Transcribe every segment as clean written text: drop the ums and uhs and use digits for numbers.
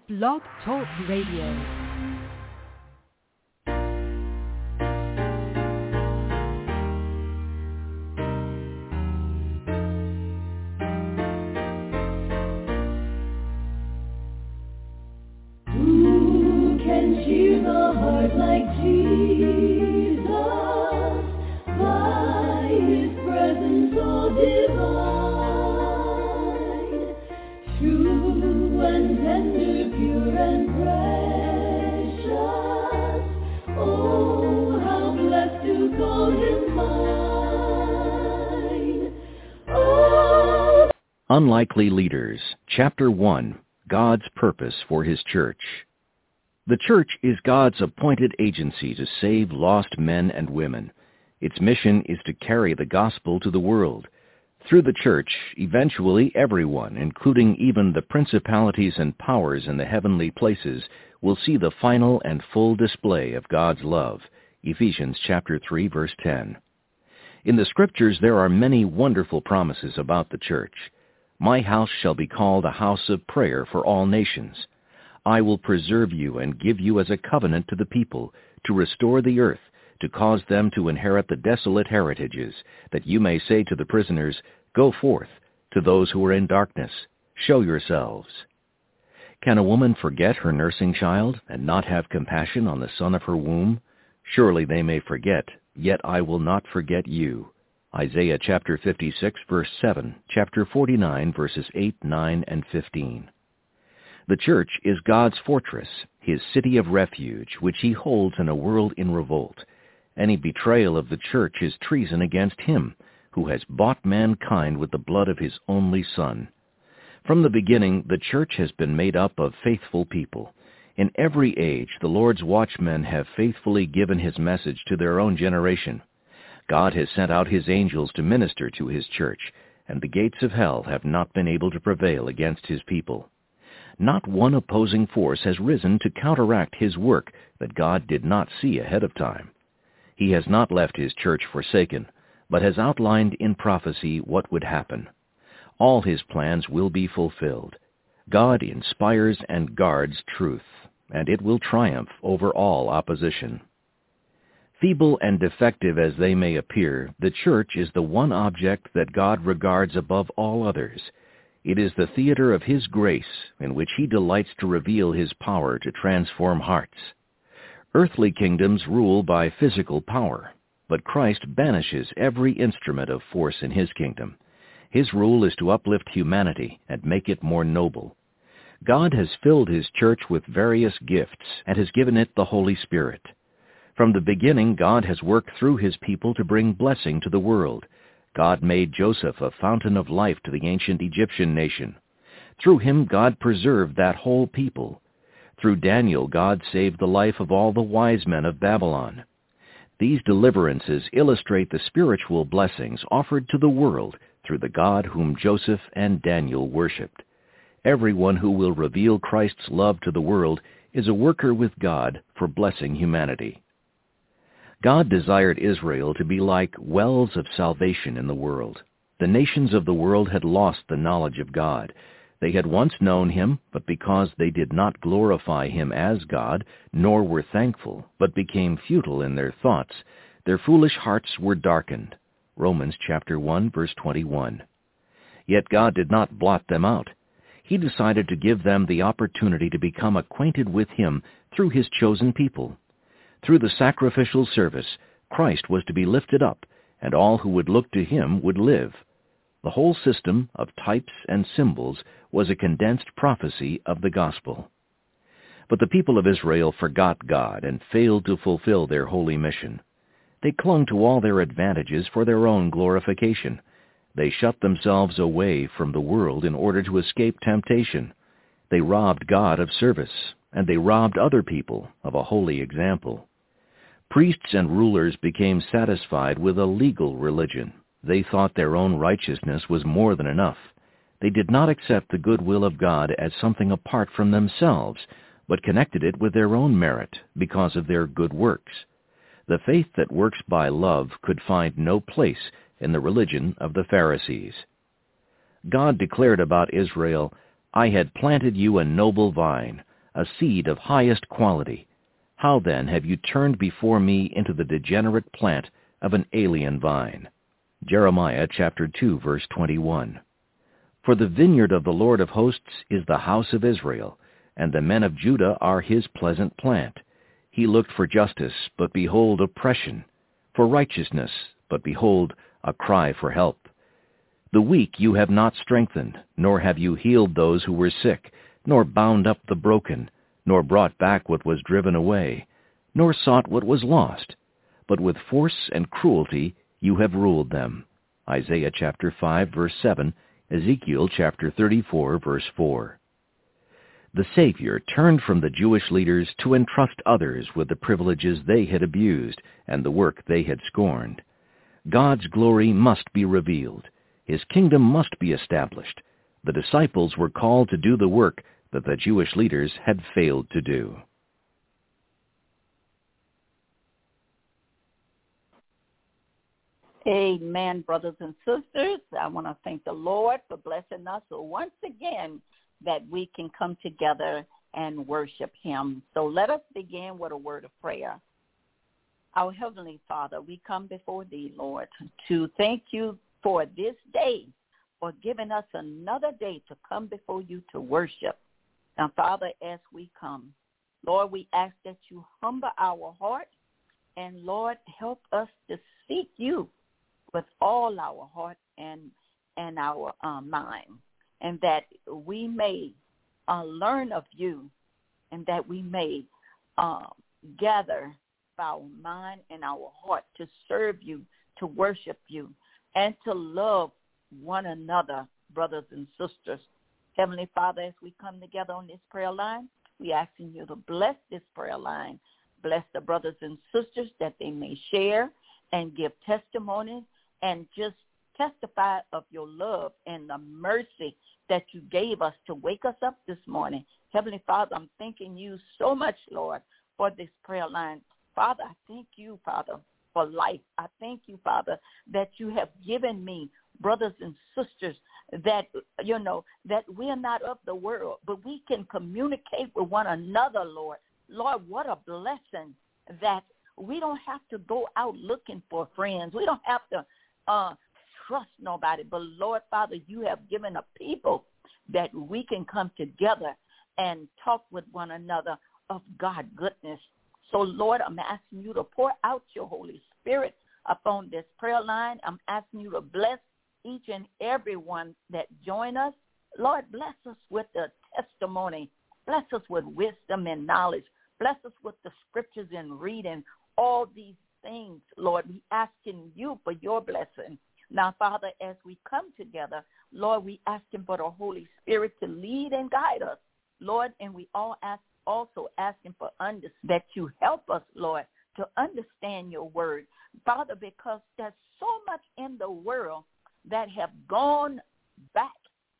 Blog Talk Radio. Unlikely Leaders, Chapter 1, God's Purpose for His Church. The church is God's appointed agency to save lost men and women. Its mission is to carry the gospel to the world. Through the church, eventually everyone, including even the principalities and powers in the heavenly places, will see the final and full display of God's love. Ephesians chapter 3, verse 10. In the Scriptures, there are many wonderful promises about the church. My house shall be called a house of prayer for all nations. I will preserve you and give you as a covenant to the people, to restore the earth, to cause them to inherit the desolate heritages, that you may say to the prisoners, Go forth. To those who are in darkness, show yourselves. Can a woman forget her nursing child and not have compassion on the son of her womb? Surely they may forget, yet I will not forget you. Isaiah chapter 56, verse 7, chapter 49, verses 8, 9, and 15. The church is God's fortress, His city of refuge, which He holds in a world in revolt. Any betrayal of the church is treason against Him, who has bought mankind with the blood of His only Son. From the beginning, the church has been made up of faithful people. In every age, the Lord's watchmen have faithfully given His message to their own generation. God has sent out His angels to minister to His church, and the gates of hell have not been able to prevail against His people. Not one opposing force has risen to counteract His work that God did not see ahead of time. He has not left His church forsaken, but has outlined in prophecy what would happen. All His plans will be fulfilled. God inspires and guards truth, and it will triumph over all opposition. Feeble and defective as they may appear, the church is the one object that God regards above all others. It is the theater of His grace in which He delights to reveal His power to transform hearts. Earthly kingdoms rule by physical power, but Christ banishes every instrument of force in His kingdom. His rule is to uplift humanity and make it more noble. God has filled His church with various gifts and has given it the Holy Spirit. From the beginning, God has worked through His people to bring blessing to the world. God made Joseph a fountain of life to the ancient Egyptian nation. Through him, God preserved that whole people. Through Daniel, God saved the life of all the wise men of Babylon. These deliverances illustrate the spiritual blessings offered to the world through the God whom Joseph and Daniel worshipped. Everyone who will reveal Christ's love to the world is a worker with God for blessing humanity. God desired Israel to be like wells of salvation in the world. The nations of the world had lost the knowledge of God. They had once known Him, but because they did not glorify Him as God, nor were thankful, but became futile in their thoughts, their foolish hearts were darkened. Romans chapter 1, verse 21. Yet God did not blot them out. He decided to give them the opportunity to become acquainted with Him through His chosen people. Through the sacrificial service, Christ was to be lifted up, and all who would look to Him would live. The whole system of types and symbols was a condensed prophecy of the gospel. But the people of Israel forgot God and failed to fulfill their holy mission. They clung to all their advantages for their own glorification. They shut themselves away from the world in order to escape temptation. They robbed God of service, and they robbed other people of a holy example. Priests and rulers became satisfied with a legal religion. They thought their own righteousness was more than enough. They did not accept the goodwill of God as something apart from themselves, but connected it with their own merit because of their good works. The faith that works by love could find no place in the religion of the Pharisees. God declared about Israel, I had planted you a noble vine, a seed of highest quality. How then have you turned before me into the degenerate plant of an alien vine? Jeremiah chapter 2, verse 21. For the vineyard of the Lord of hosts is the house of Israel, and the men of Judah are his pleasant plant. He looked for justice, but behold oppression, for righteousness, but behold a cry for help. The weak you have not strengthened, nor have you healed those who were sick, nor bound up the broken, nor brought back what was driven away, nor sought what was lost, but with force and cruelty you have ruled them. Isaiah chapter 5, verse 7, Ezekiel chapter 34, verse 4. The Savior turned from the Jewish leaders to entrust others with the privileges they had abused and the work they had scorned. God's glory must be revealed. His kingdom must be established. The disciples were called to do the work that the Jewish leaders had failed to do. Amen, brothers and sisters. I want to thank the Lord for blessing us once again that we can come together and worship him. So let us begin with a word of prayer. Our Heavenly Father, we come before thee, Lord, to thank you for this day, for giving us another day to come before you to worship. Now, Father, as we come, Lord, we ask that you humble our heart, and, Lord, help us to seek you with all our heart and our mind, and that we may learn of you, and that we may gather our mind and our heart to serve you, to worship you, and to love one another, brothers and sisters. Heavenly Father, as we come together on this prayer line, we asking you to bless this prayer line. Bless the brothers and sisters that they may share and give testimonies and just testify of your love and the mercy that you gave us to wake us up this morning. Heavenly Father, I'm thanking you so much, Lord, for this prayer line. Father, I thank you, Father, for life. I thank you, Father, that you have given me brothers and sisters that, you know, that we are not of the world, but we can communicate with one another, Lord. Lord, what a blessing that we don't have to go out looking for friends. We don't have to trust nobody. But, Lord, Father, you have given a people that we can come together and talk with one another of God's goodness. So, Lord, I'm asking you to pour out your Holy Spirit upon this prayer line. I'm asking you to bless each and every one that join us. Lord, bless us with the testimony. Bless us with wisdom and knowledge. Bless us with the scriptures and reading all these things, Lord. We asking you for your blessing. Now, Father, as we come together, Lord, we asking for the Holy Spirit to lead and guide us, Lord, and we also asking for that you help us, Lord, to understand your word, Father, because there's so much in the world that have gone back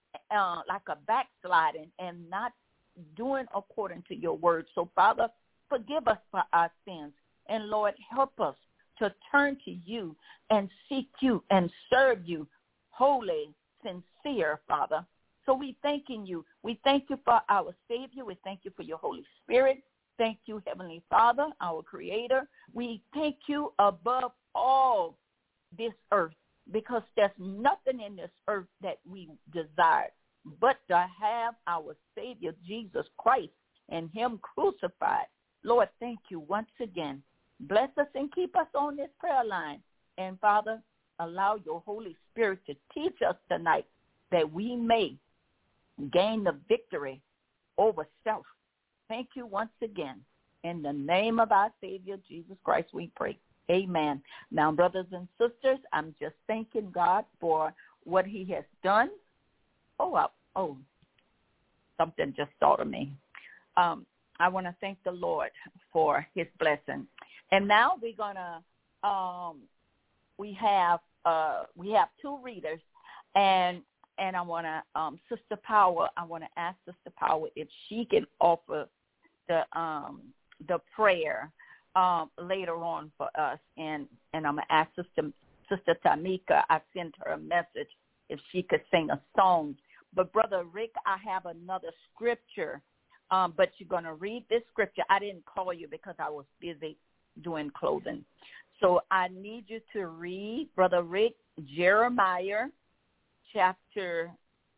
like a backsliding and not doing according to your word. So, Father, forgive us for our sins. And, Lord, help us to turn to you and seek you and serve you holy, sincere, Father. So we thanking you. We thank you for our Savior. We thank you for your Holy Spirit. Thank you, Heavenly Father, our Creator. We thank you above all this earth, because there's nothing in this earth that we desire but to have our Savior, Jesus Christ, and him crucified. Lord, thank you once again. Bless us and keep us on this prayer line. And, Father, allow your Holy Spirit to teach us tonight that we may gain the victory over self. Thank you once again. In the name of our Savior, Jesus Christ, we pray. Amen. Now, brothers and sisters, I'm just thanking God for what he has done. Something just thought of me. I want to thank the Lord for his blessing. And now we're going to, we have two readers, and I want to, Sister Power, I want to ask Sister Power if she can offer the prayer later on for us, and I'm going to ask Sister Tamika, I sent her a message if she could sing a song. But Brother Rick, I have another scripture but you're going to read this scripture. I didn't call you because I was busy doing clothing. So I need you to read, Brother Rick, Jeremiah chapter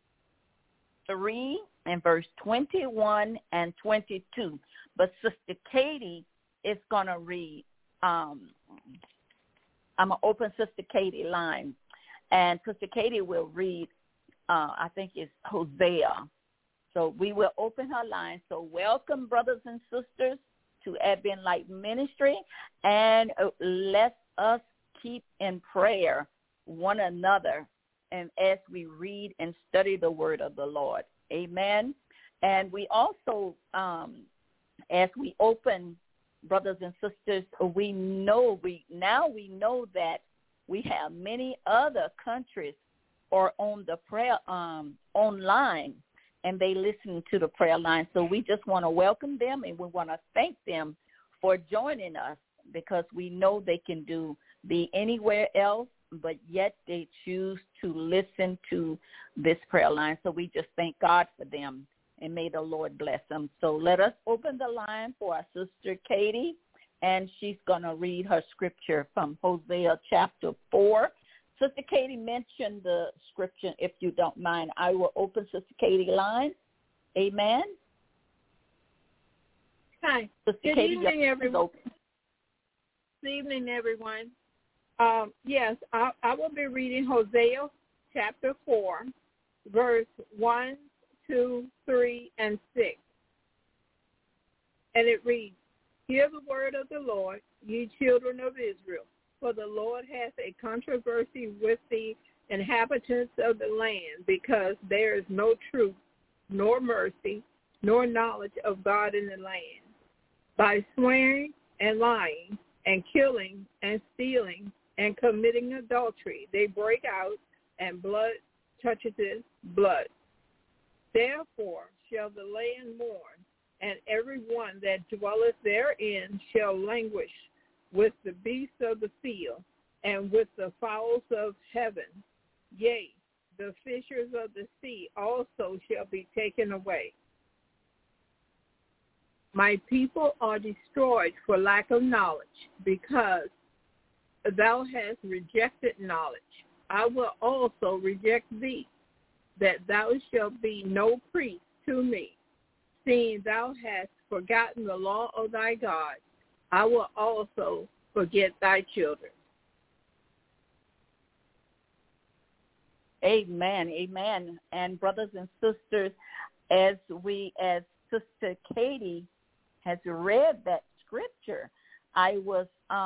3 and verse 21 and 22. But Sister Katie is going to read, I'm going to open Sister Katie's line. And Sister Katie will read, I think it's Hosea. So we will open her line. So welcome, brothers and sisters, to Advent Light Ministry. And let us keep in prayer one another, and as we read and study the word of the Lord. Amen. And we also, as we open, brothers and sisters, we know that we have many other countries are on the prayer online, and they listen to the prayer line. So we just want to welcome them, and we want to thank them for joining us, because we know they can be anywhere else, but yet they choose to listen to this prayer line. So we just thank God for them, and may the Lord bless them. So let us open the line for our Sister Katie, and she's going to read her scripture from Hosea chapter 4. Sister Katie mentioned the scripture. If you don't mind, I will open Sister Katie's line. Amen. Hi. Sister Good Katie, evening, everyone. Good evening, everyone. Yes, I will be reading Hosea chapter 4, verse 1, 2, 3, and 6. And it reads, "Hear the word of the Lord, ye children of Israel. For the Lord hath a controversy with the inhabitants of the land, because there is no truth, nor mercy, nor knowledge of God in the land. By swearing and lying and killing and stealing and committing adultery, they break out, and blood toucheth blood. Therefore shall the land mourn, and every one that dwelleth therein shall languish with the beasts of the field, and with the fowls of heaven. Yea, the fishers of the sea also shall be taken away. My people are destroyed for lack of knowledge, because thou hast rejected knowledge. I will also reject thee, that thou shalt be no priest to me. Seeing thou hast forgotten the law of thy God, I will also forget thy children." Amen, amen. And brothers and sisters, as Sister Katie has read that scripture, I was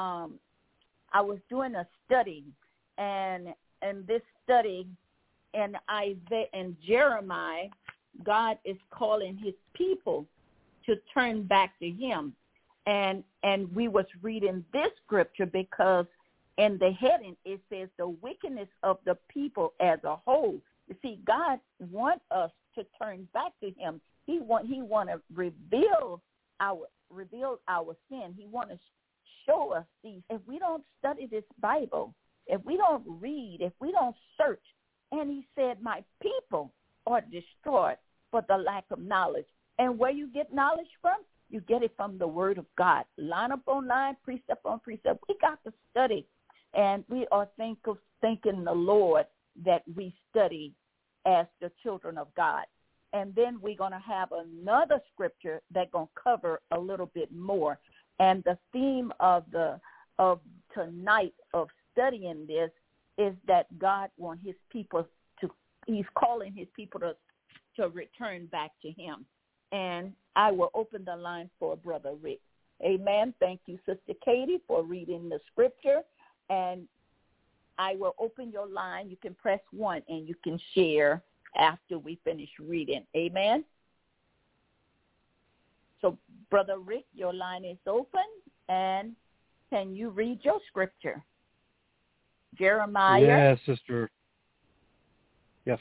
doing a study, and this study in Isaiah and Jeremiah, God is calling his people to turn back to him. And we was reading this scripture because in the heading it says the wickedness of the people as a whole. You see, God wants us to turn back to him. He want to reveal our sin. He want to show us these. If we don't study this Bible, if we don't read, if we don't search, and he said, my people are destroyed for the lack of knowledge. And where you get knowledge from? You get it from the word of God. Line up on line, precept on precept. We got to study. And we are thanking the Lord that we study as the children of God. And then we're going to have another scripture that's going to cover a little bit more. And the theme of tonight of studying this is that God wants his people he's calling his people to return back to him. And I will open the line for Brother Rick. Amen. Thank you, Sister Katie, for reading the scripture. And I will open your line. You can press 1 and you can share after we finish reading. Amen. So, Brother Rick, your line is open. And can you read your scripture? Jeremiah. Yes, sister. Yes.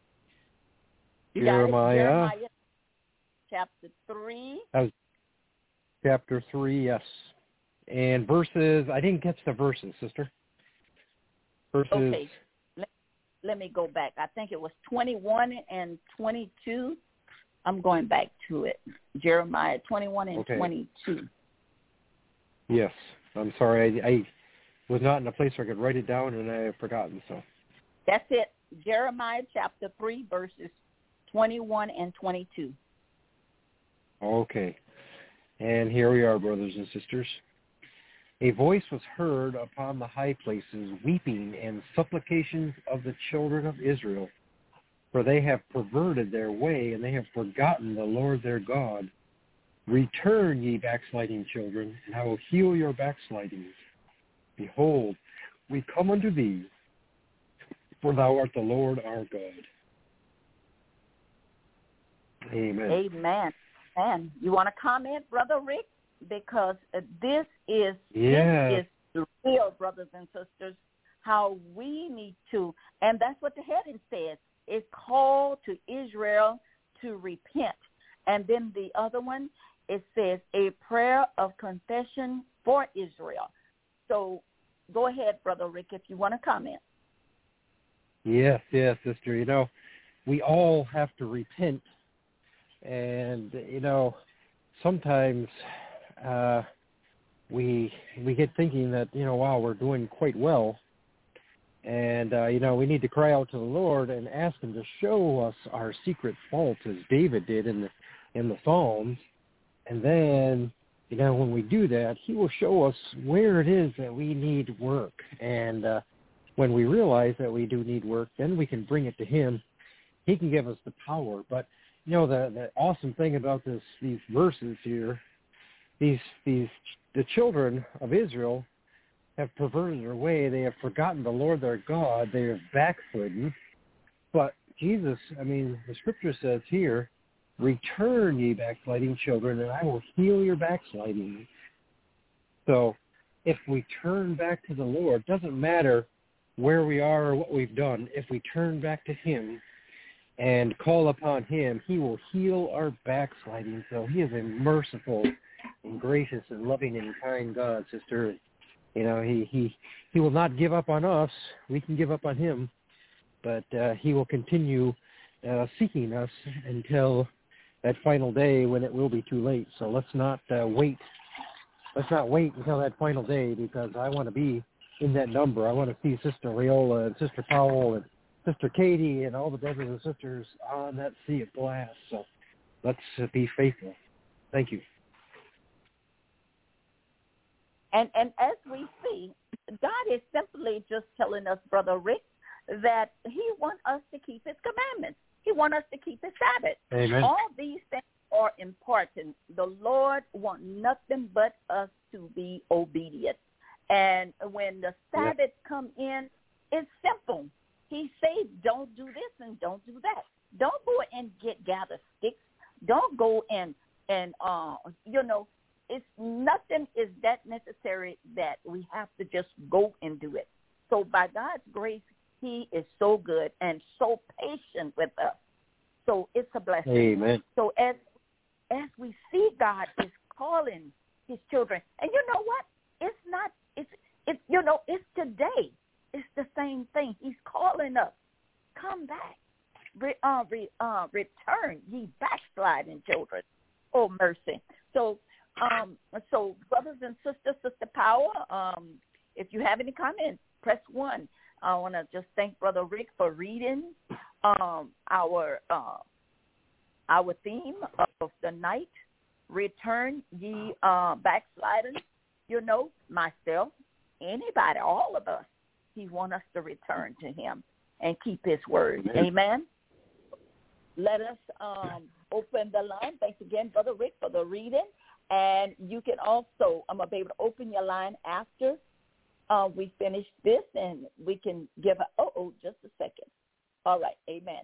Jeremiah chapter 3. Chapter 3, yes. And verses, I didn't catch the verses, sister. Verses. Okay. Let me go back. I think it was 21 and 22. I'm going back to it. Jeremiah 21 and 22. Yes. I'm sorry. I was not in a place where I could write it down, and I have forgotten. So that's it. Jeremiah chapter 3, verses 21 and 22. Okay. And here we are, brothers and sisters. A voice was heard upon the high places, weeping and supplications of the children of Israel. For they have perverted their way, and they have forgotten the Lord their God. Return, ye backsliding children, and I will heal your backslidings. Behold, we come unto thee, for thou art the Lord our God. Amen. Amen. And you want to comment, Brother Rick? Because this is real, brothers and sisters, how we need to, and that's what the heading says, is called to Israel to repent. And then the other one, it says a prayer of confession for Israel. So go ahead, Brother Rick, if you want to comment. Yes, sister. You know, we all have to repent. And, you know, sometimes we get thinking that, you know, wow, we're doing quite well. And, you know, we need to cry out to the Lord and ask him to show us our secret faults, as David did in the Psalms. And then, you know, when we do that, he will show us where it is that we need work. And when we realize that we do need work, then we can bring it to him. He can give us the power. But, you know, the awesome thing about these verses here, the children of Israel have perverted their way. They have forgotten the Lord their God. They are backslidden. But Jesus, I mean, the scripture says here, return, ye backsliding children, and I will heal your backsliding. So if we turn back to the Lord, it doesn't matter where we are or what we've done. If we turn back to him and call upon him, he will heal our backsliding. So he is a merciful and gracious and loving and kind God, sister. You know, he will not give up on us. We can give up on him, but he will continue seeking us until that final day when it will be too late. So let's not wait. Let's not wait until that final day, because I want to be in that number. I want to see Sister Leola and Sister Powell and Sister Katie and all the brothers and sisters on that sea of glass. So let's be faithful. Thank you. And as we see, God is simply just telling us, Brother Rick, that he wants us to keep his commandments. He wants us to keep his Sabbath. Amen. All these things are important. The Lord wants nothing but us to be obedient. And when the Sabbath come in, it's simple. He says, don't do this and don't do that. Don't go and gather sticks. Don't go and it's nothing is that necessary that we have to just go and do it. So by God's grace, he is so good and so patient with us. So it's a blessing. Amen. So as we see, God is calling his children. And you know what? It's today. It's the same thing. He's calling us. Come back. Return, ye backsliding children. Oh, mercy. So brothers and sisters, Sister Power, if you have any comments, press 1. I want to just thank Brother Rick for reading our theme of the night. Return, ye backsliders. You know, myself, anybody, all of us. He wants us to return to him and keep his word. Amen. Let us open the line. Thanks again, Brother Rick, for the reading. And you can also, I'm going to be able to open your line after we finish this, and we can give just a second. All right, amen.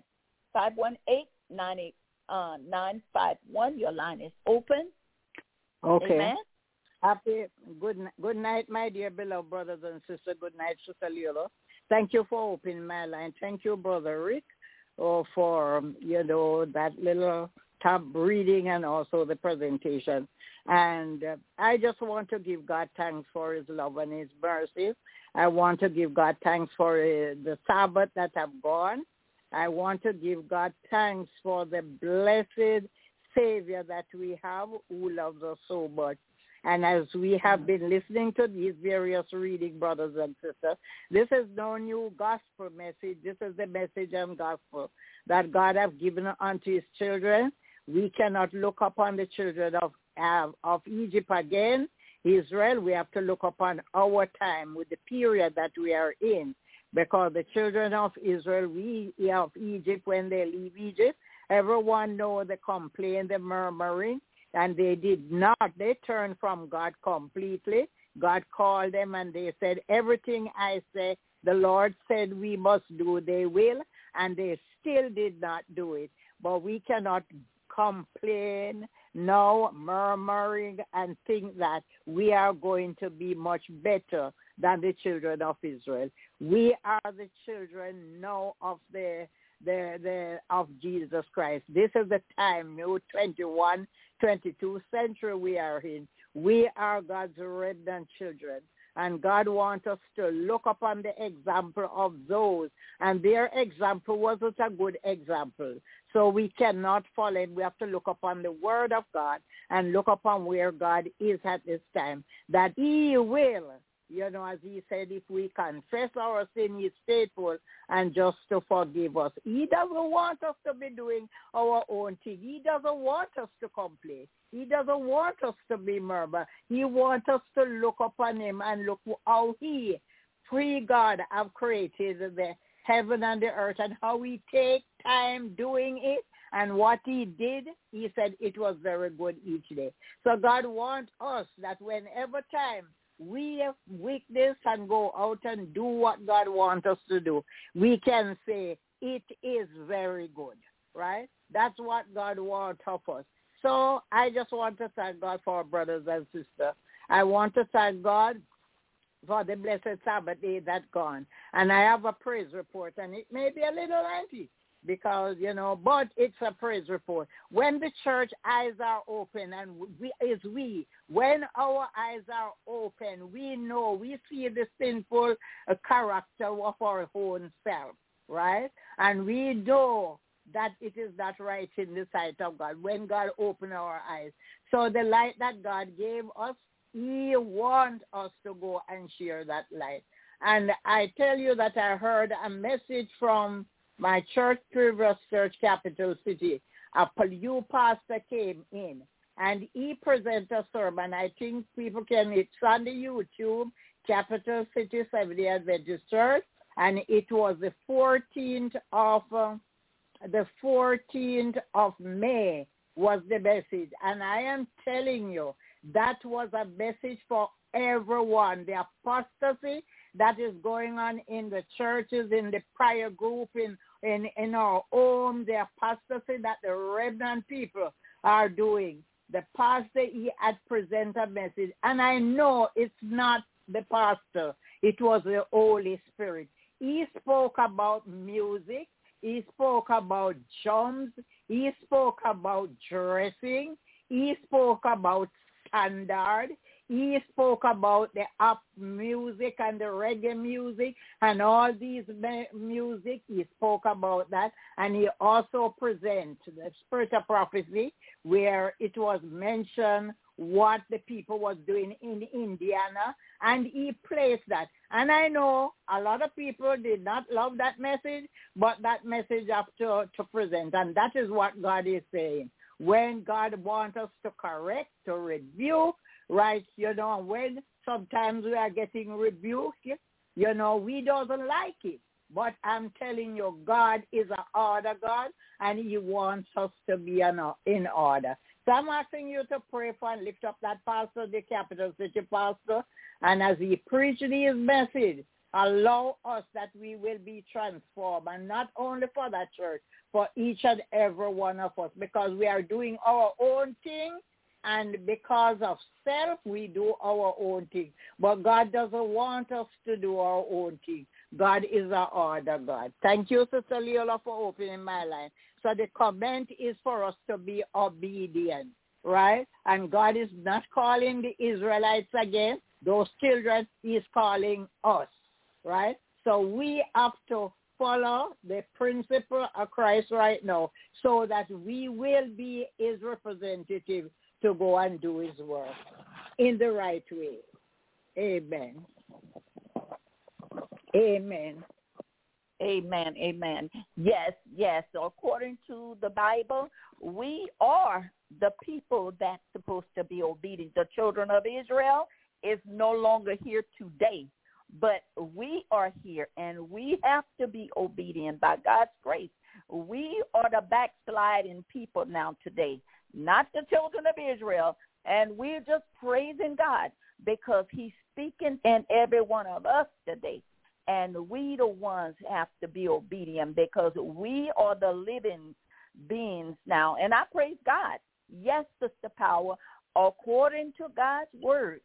518-98951. Your line is open. Okay. Amen. Good night, my dear beloved brothers and sisters. Good night, Sister Leola. Thank you for opening my line. Thank you, Brother Rick, for, that little tab reading and also the presentation. And I just want to give God thanks for his love and his mercy. I want to give God thanks for the Sabbath that have gone. I want to give God thanks for the blessed Savior that we have who loves us so much. And as we have been listening to these various reading, brothers and sisters, this is no new gospel message. This is the message and gospel that God has given unto his children. We cannot look upon the children of Egypt again, Israel. We have to look upon our time with the period that we are in, because the children of Israel, of Egypt, when they leave Egypt, everyone knows the complaint, the murmuring, and they did not. They turned from God completely. God called them and they said, everything I say, the Lord said we must do, they will, and they still did not do it. But we cannot complain, no murmuring, and think that we are going to be much better than the children of Israel. We are the children now of of Jesus Christ. This is the time, new 21, 22 century we are in. We are God's remnant children. And God wants us to look upon the example of those. And their example wasn't a good example. So we cannot follow him. We have to look upon the word of God and look upon where God is at this time. That he will, as he said, if we confess our sin, he is faithful and just to forgive us. He doesn't want us to be doing our own thing. He doesn't want us to complain. He doesn't want us to be murmur. He wants us to look upon him and look how he, free God, have created the heaven and the earth, and how he take time doing it, and what he did, he said it was very good each day. So God wants us that whenever time we have weakness and go out and do what God wants us to do, we can say it is very good, right? That's what God wants of us. So I just want to thank God for our brothers and sisters. I want to thank God for the blessed Sabbath day that's gone. And I have a praise report, and it may be a little lengthy because, but it's a praise report. When the church eyes are open, and when our eyes are open, we know, we see the sinful character of our own self, right? And we know that it is not right in the sight of God when God opened our eyes. So the light that God gave us, he wants us to go and share that light. And I tell you that I heard a message from my church, previous church, Capital City. A new pastor came in, and he presented a sermon. I think people it's on the YouTube, Capital City Seventh-day Adventist Church, and it was the 14th of May was the message. And I am telling you, that was a message for everyone. The apostasy that is going on in the churches, in the prayer group, in our home, the apostasy that the remnant people are doing. The pastor, he had presented a message. And I know it's not the pastor. It was the Holy Spirit. He spoke about music. He spoke about drums. He spoke about dressing. He spoke about standard. He spoke about the up music and the reggae music and all these music. He spoke about that. And he also presented the Spirit of Prophecy, where it was mentioned what the people was doing in Indiana, and he placed that. And I know a lot of people did not love that message, but that message have to present, and that is what God is saying. When God wants us to correct, to rebuke, right, when sometimes we are getting rebuked, we doesn't like it. But I'm telling you, God is an order God, and he wants us to be in order. So I'm asking you to pray for and lift up that pastor, the Capital City pastor, and as he preaches his message, allow us that we will be transformed, and not only for that church, for each and every one of us, because we are doing our own thing, and because of self, we do our own thing. But God doesn't want us to do our own thing. God is our order God. Thank you, Sister Leola, for opening my line. So the comment is for us to be obedient, right? And God is not calling the Israelites again. Those children, he is calling us, right? So we have to follow the principle of Christ right now so that we will be his representative to go and do his work in the right way. Amen. Amen. Amen. Amen. Yes, yes. So according to the Bible, we are the people that's supposed to be obedient. The children of Israel is no longer here today, but we are here, and we have to be obedient by God's grace. We are the backsliding people now today, not the children of Israel, and we're just praising God because he's speaking in every one of us today. And we the ones have to be obedient because we are the living beings now. And I praise God. Yes, Sister Power, according to God's word,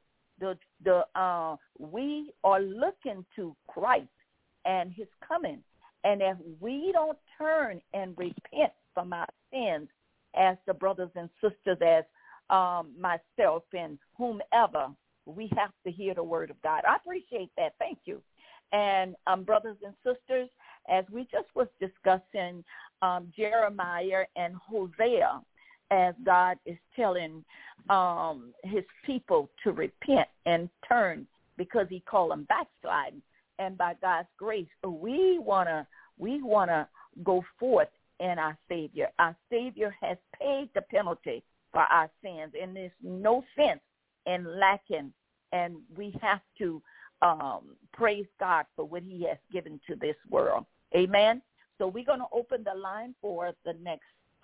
we are looking to Christ and his coming. And if we don't turn and repent from our sins, as the brothers and sisters, as myself and whomever, we have to hear the word of God. I appreciate that. Thank you. And brothers and sisters, as we just was discussing Jeremiah and Hosea, as God is telling his people to repent and turn because he called them backsliding. And by God's grace, we wanna go forth in our Savior. Our Savior has paid the penalty for our sins, and there's no sense in lacking. And we have to praise God for what he has given to this world. Amen. So we're going to open the line for the next,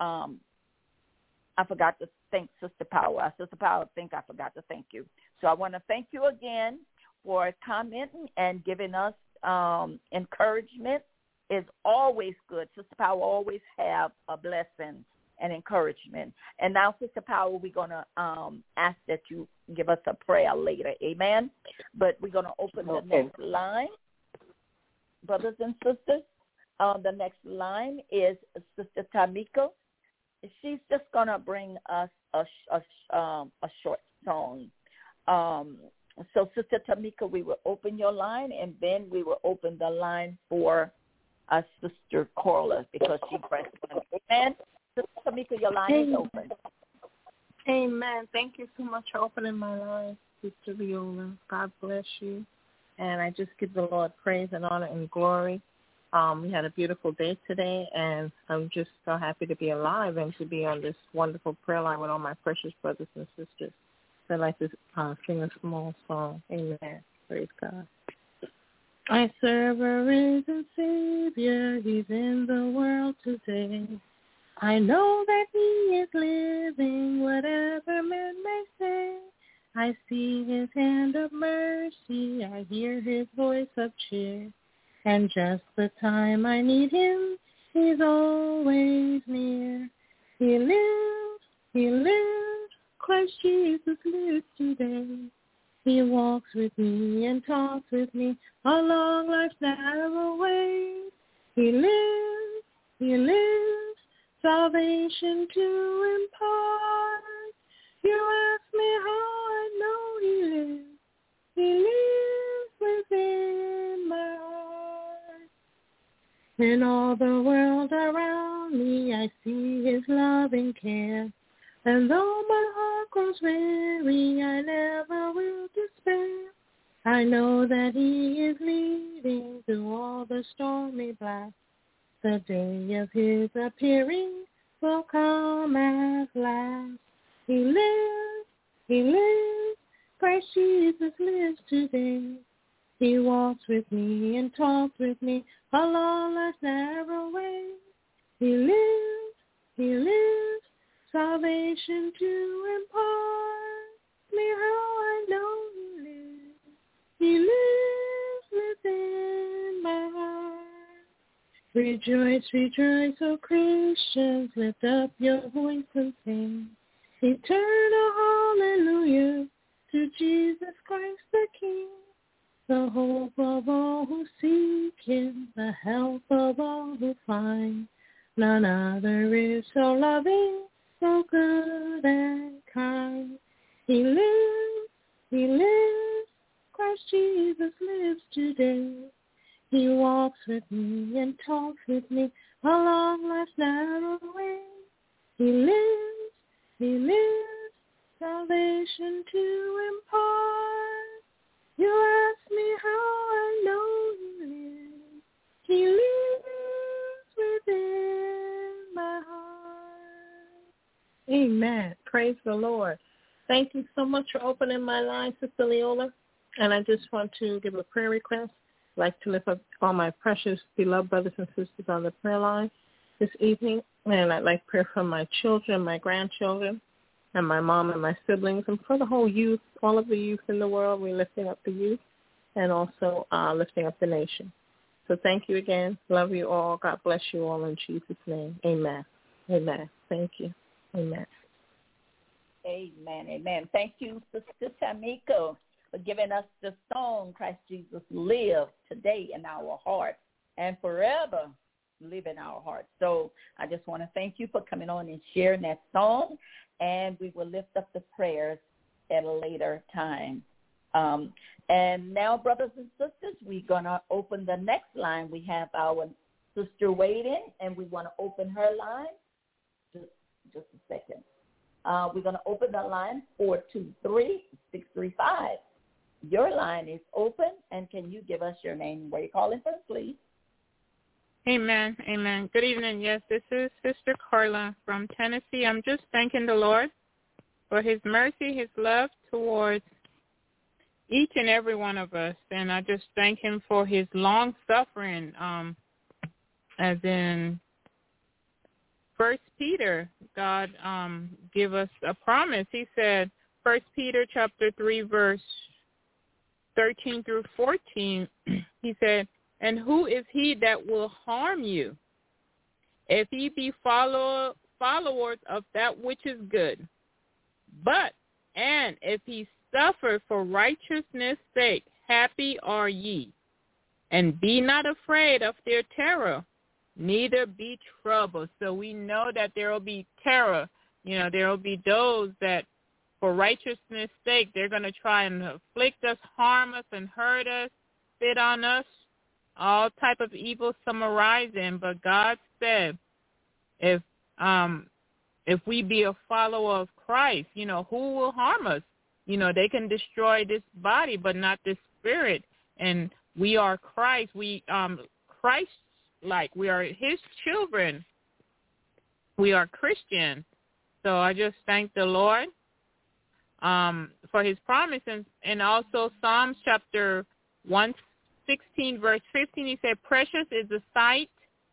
I forgot to thank Sister Power. Sister Power, I think I forgot to thank you. So I want to thank you again for commenting and giving us encouragement. Is always good. Sister Power always have a blessing and encouragement. And now, Sister Power, we're going to ask that you give us a prayer later. Amen. But we're going to open the next line. Brothers and sisters, the next line is Sister Tamika. She's just going to bring us a short song. So, Sister Tamika, we will open your line, and then we will open the line for Sister Carla because she pressed one. Amen. Sister Tamika, your line is open. Amen. Thank you so much for opening my line, Sister Viola. God bless you. And I just give the Lord praise and honor and glory. We had a beautiful day today, and I'm just so happy to be alive and to be on this wonderful prayer line with all my precious brothers and sisters. So I'd like to sing a small song. Amen. Praise God. I serve a risen Savior. He's in the world today. I know that he is living, whatever men may say. I see his hand of mercy. I hear his voice of cheer. And just the time I need him, he's always near. He lives, Christ Jesus lives today. He walks with me and talks with me along life's narrow way. He lives, salvation to impart. You ask me how I know he lives. He lives within my heart. In all the world around me, I see his loving care. And though my heart grows weary, I never will despair. I know that he is leading through all the stormy blasts. The day of his appearing will come at last. He lives, Christ Jesus lives today. He walks with me and talks with me along life's narrow way. He lives, salvation to impart. Me how I know he lives. He lives within my heart. Rejoice, rejoice, O Christians, lift up your voice and sing. Eternal hallelujah to Jesus Christ the King. The hope of all who seek him, the help of all who find. None other is so loving, so good and kind. He lives, Christ Jesus lives today. He walks with me and talks with me along life's narrow way. He lives, salvation to impart. You ask me how I know he lives. He lives within my heart. Amen. Praise the Lord. Thank you so much for opening my line, Sister Leola. And I just want to give a prayer request. I'd like to lift up all my precious, beloved brothers and sisters on the prayer line this evening. And I'd like prayer for my children, my grandchildren, and my mom and my siblings, and for the whole youth, all of the youth in the world. We're lifting up the youth and also lifting up the nation. So thank you again. Love you all. God bless you all in Jesus' name. Amen. Amen. Thank you. Amen. Amen. Amen. Thank you, Sister Tamika, for giving us the song, Christ Jesus live today in our hearts and forever live in our hearts. So I just want to thank you for coming on and sharing that song, and we will lift up the prayers at a later time. And now, brothers and sisters, we're going to open the next line. We have our sister waiting, and we want to open her line. Just a second. We're going to open the line 423-635. Your line is open, and can you give us your name and where you're calling from, please? Amen. Amen. Good evening. Yes, this is Sister Carla from Tennessee. I'm just thanking the Lord for his mercy, his love towards each and every one of us. And I just thank him for his long suffering, as in 1 Peter, God give us a promise. He said, 1 Peter chapter 3, verse 13 through 14, he said, and who is he that will harm you, if ye be followers of that which is good? But, and if he suffer for righteousness' sake, happy are ye. And be not afraid of their terror, neither be troubled. So we know that there will be terror. You know, there will be those that for righteousness' sake, they're going to try and afflict us, harm us, and hurt us, spit on us, all type of evil, some arising. But God said, if we be a follower of Christ, you know, who will harm us? You know, they can destroy this body, but not this spirit. And we are Christ. We Christ-like. We are his children. We are Christian. So I just thank the Lord for his promises. And also Psalms chapter 116, verse 15, he said, precious is the sight,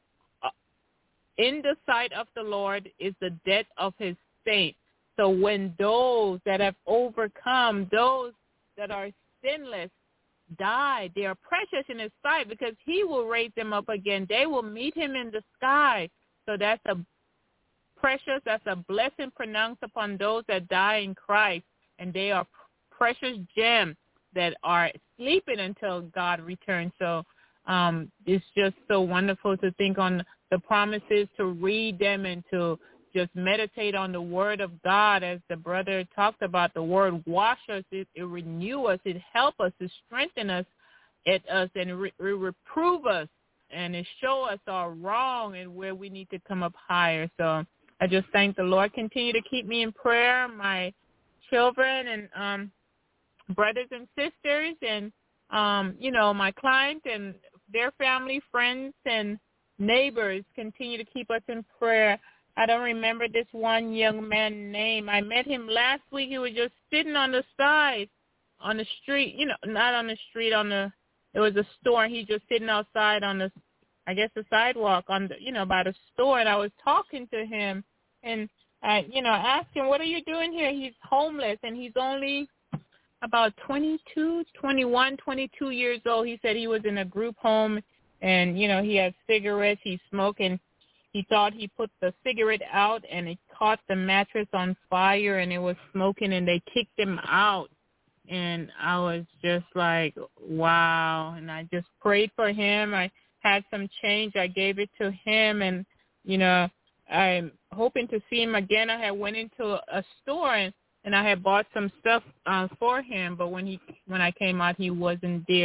in the sight of the Lord is the death of his saints. So when those that have overcome, those that are sinless, die, they are precious in his sight because he will raise them up again. They will meet him in the sky. So that's a precious, that's a blessing pronounced upon those that die in Christ. And they are precious gems that are sleeping until God returns. So it's just so wonderful to think on the promises, to read them, and to just meditate on the word of God. As the brother talked about, the word wash us, it renew us, it help us, it strengthen us, and reprove us, and it show us our wrong and where we need to come up higher. So I just thank the Lord. Continue to keep me in prayer, my children and brothers and sisters, and my client and their family, friends, and neighbors. Continue to keep us in prayer. I don't remember this one young man's name. I met him last week. He was just sitting on the side, on the street, not on the street, it was a store, and he just sitting outside on the sidewalk on the, by the store, and I was talking to him, and I asked him, what are you doing here? He's homeless, and he's only about 22 years old. He said he was in a group home, and, he had cigarettes, he's smoking. He thought he put the cigarette out, and it caught the mattress on fire, and it was smoking, and they kicked him out. And I was just like, wow. And I just prayed for him. I had some change. I gave it to him, and, I'm hoping to see him again. I had went into a store, and I had bought some stuff for him, but when I came out, he wasn't there.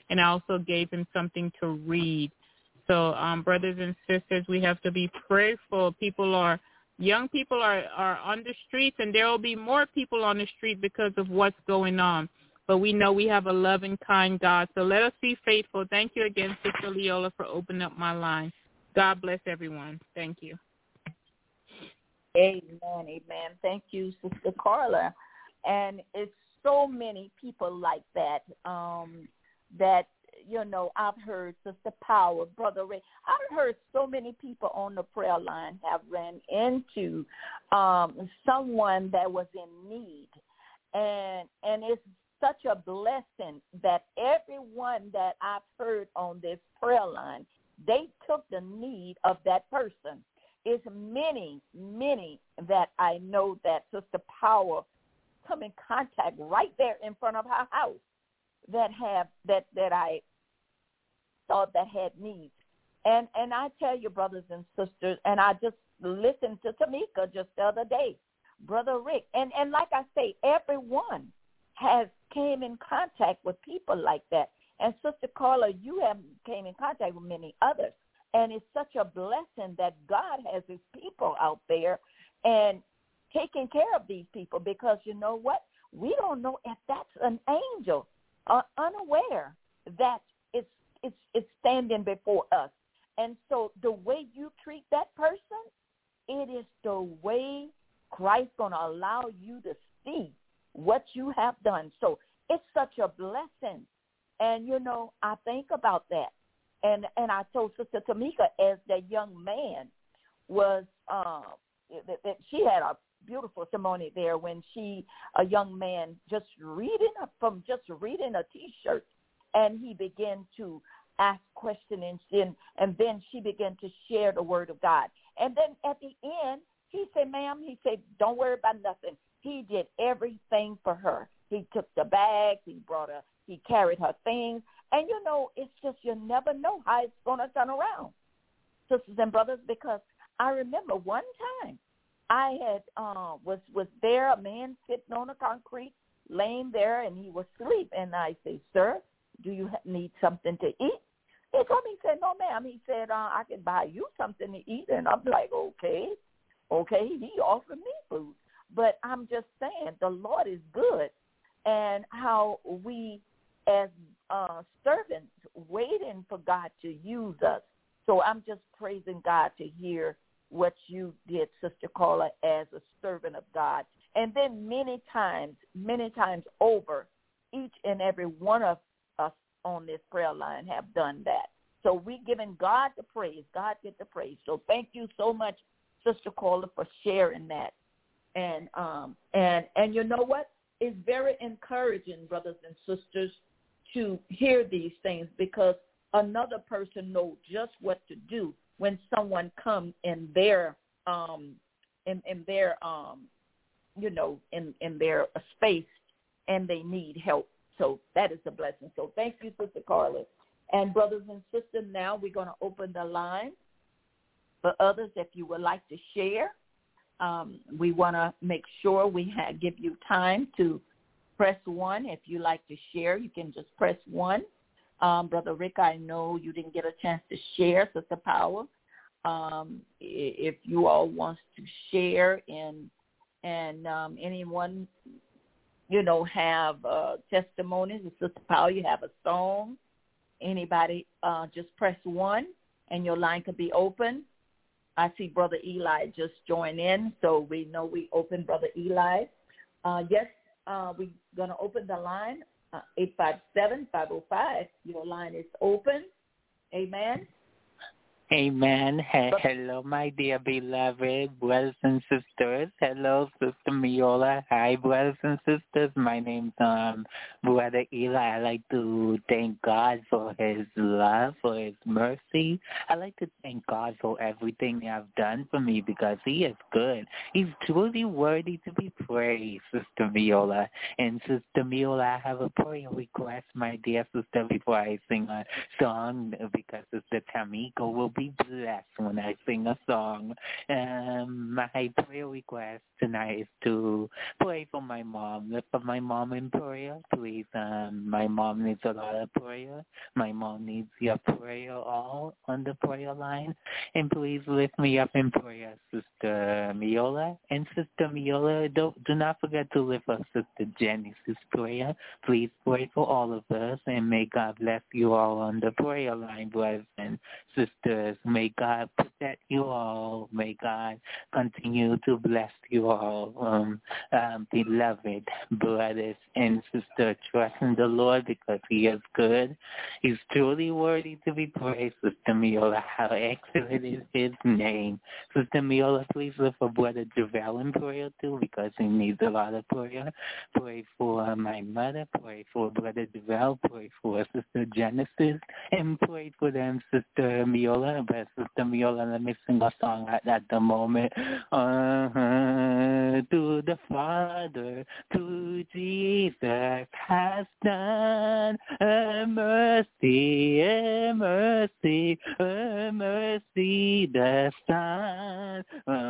and I also gave him something to read. So, brothers and sisters, we have to be prayerful. Young people are on the streets, and there will be more people on the street because of what's going on. But we know we have a loving, kind God. So let us be faithful. Thank you again, Sister Leola, for opening up my line. God bless everyone. Thank you. Amen, amen. Thank you, Sister Carla. And it's so many people like that, that, you know, I've heard Sister Power, Brother Ray. I've heard so many people on the prayer line have ran into someone that was in need. And it's such a blessing that everyone that I've heard on this prayer line, they took the need of that person. It's many, many that I know that Sister Power come in contact right there in front of her house that I thought that had needs. And I tell you, brothers and sisters, and I just listened to Tamika just the other day, Brother Rick, and like I say, everyone has came in contact with people like that. And Sister Carla, you have came in contact with many others. And it's such a blessing that God has his people out there and taking care of these people, because you know what? We don't know if that's an angel, unaware that it's standing before us. And so the way you treat that person, it is the way Christ's going to allow you to see what you have done. So it's such a blessing. And, you know, I think about that. And I told Sister Tamika, as that young man was, that she had a beautiful testimony there when a young man just reading a T-shirt, and he began to ask questions, and then she began to share the word of God. And then at the end, he said, ma'am, he said, don't worry about nothing. He did everything for her. He took the bags, he carried her things. And, you know, it's just you never know how it's going to turn around, sisters and brothers, because I remember one time I had was there, a man sitting on the concrete, laying there, and he was asleep. And I said, sir, do you need something to eat? He told me, he said, no, ma'am. He said, I can buy you something to eat. And I'm like, okay. He offered me food. But I'm just saying the Lord is good, and how we as servants waiting for God to use us. So I'm just praising God to hear what you did, Sister Carla, as a servant of God. And then many times over, each and every one of us on this prayer line have done that. So we giving God the praise. God get the praise. So thank you so much, Sister Carla, for sharing that. And you know what? It's very encouraging, brothers and sisters, to hear these things, because another person knows just what to do when someone comes in their in their space and they need help. So that is a blessing. So thank you, Sister Carla. And brothers and sisters, now we're going to open the line for others if you would like to share. We want to make sure we give you time to press 1. If you like to share, you can just press 1. Brother Rick, I know you didn't get a chance to share, Sister Power. If you all want to share and anyone, you know, have testimonies, Sister Power, you have a song, anybody, just press 1 and your line could be open. I see Brother Eli just joined in, so we know we opened Brother Eli. Yes, we're going to open the line, 857-505. Your line is open. Amen. Amen. Hello, my dear beloved brothers and sisters. Hello, Sister Miola. Hi, brothers and sisters. My name's Brother Eli. I like to thank God for his love, for his mercy. I like to thank God for everything he has done for me, because he is good. He's truly worthy to be praised, Sister Miola. And Sister Miola, I have a prayer request, my dear sister, before I sing a song, because Sister Tamika will be be blessed when I sing a song. My prayer request tonight is to pray for my mom. Lift up my mom in prayer, please. My mom needs a lot of prayer. My mom needs your prayer all on the prayer line. And please lift me up in prayer, Sister Miola. And Sister Miola, do not forget to lift up Sister Jenny's prayer. Please pray for all of us, and may God bless you all on the prayer line, brothers and sisters. May God protect you all. May God continue to bless you all, beloved brothers and sisters. Trust in the Lord because He is good. He's truly worthy to be praised. Sister Miola, how excellent is His name. Sister Miola, please lift for Brother Javel in prayer too because he needs a lot of prayer. Pray for my mother. Pray for Brother Javel. Pray for Sister Genesis. And pray for them, Sister Miola. But Sister Miola, let me sing a song at the moment. To the Father, to Jesus has done a mercy, a mercy, a mercy, the Son.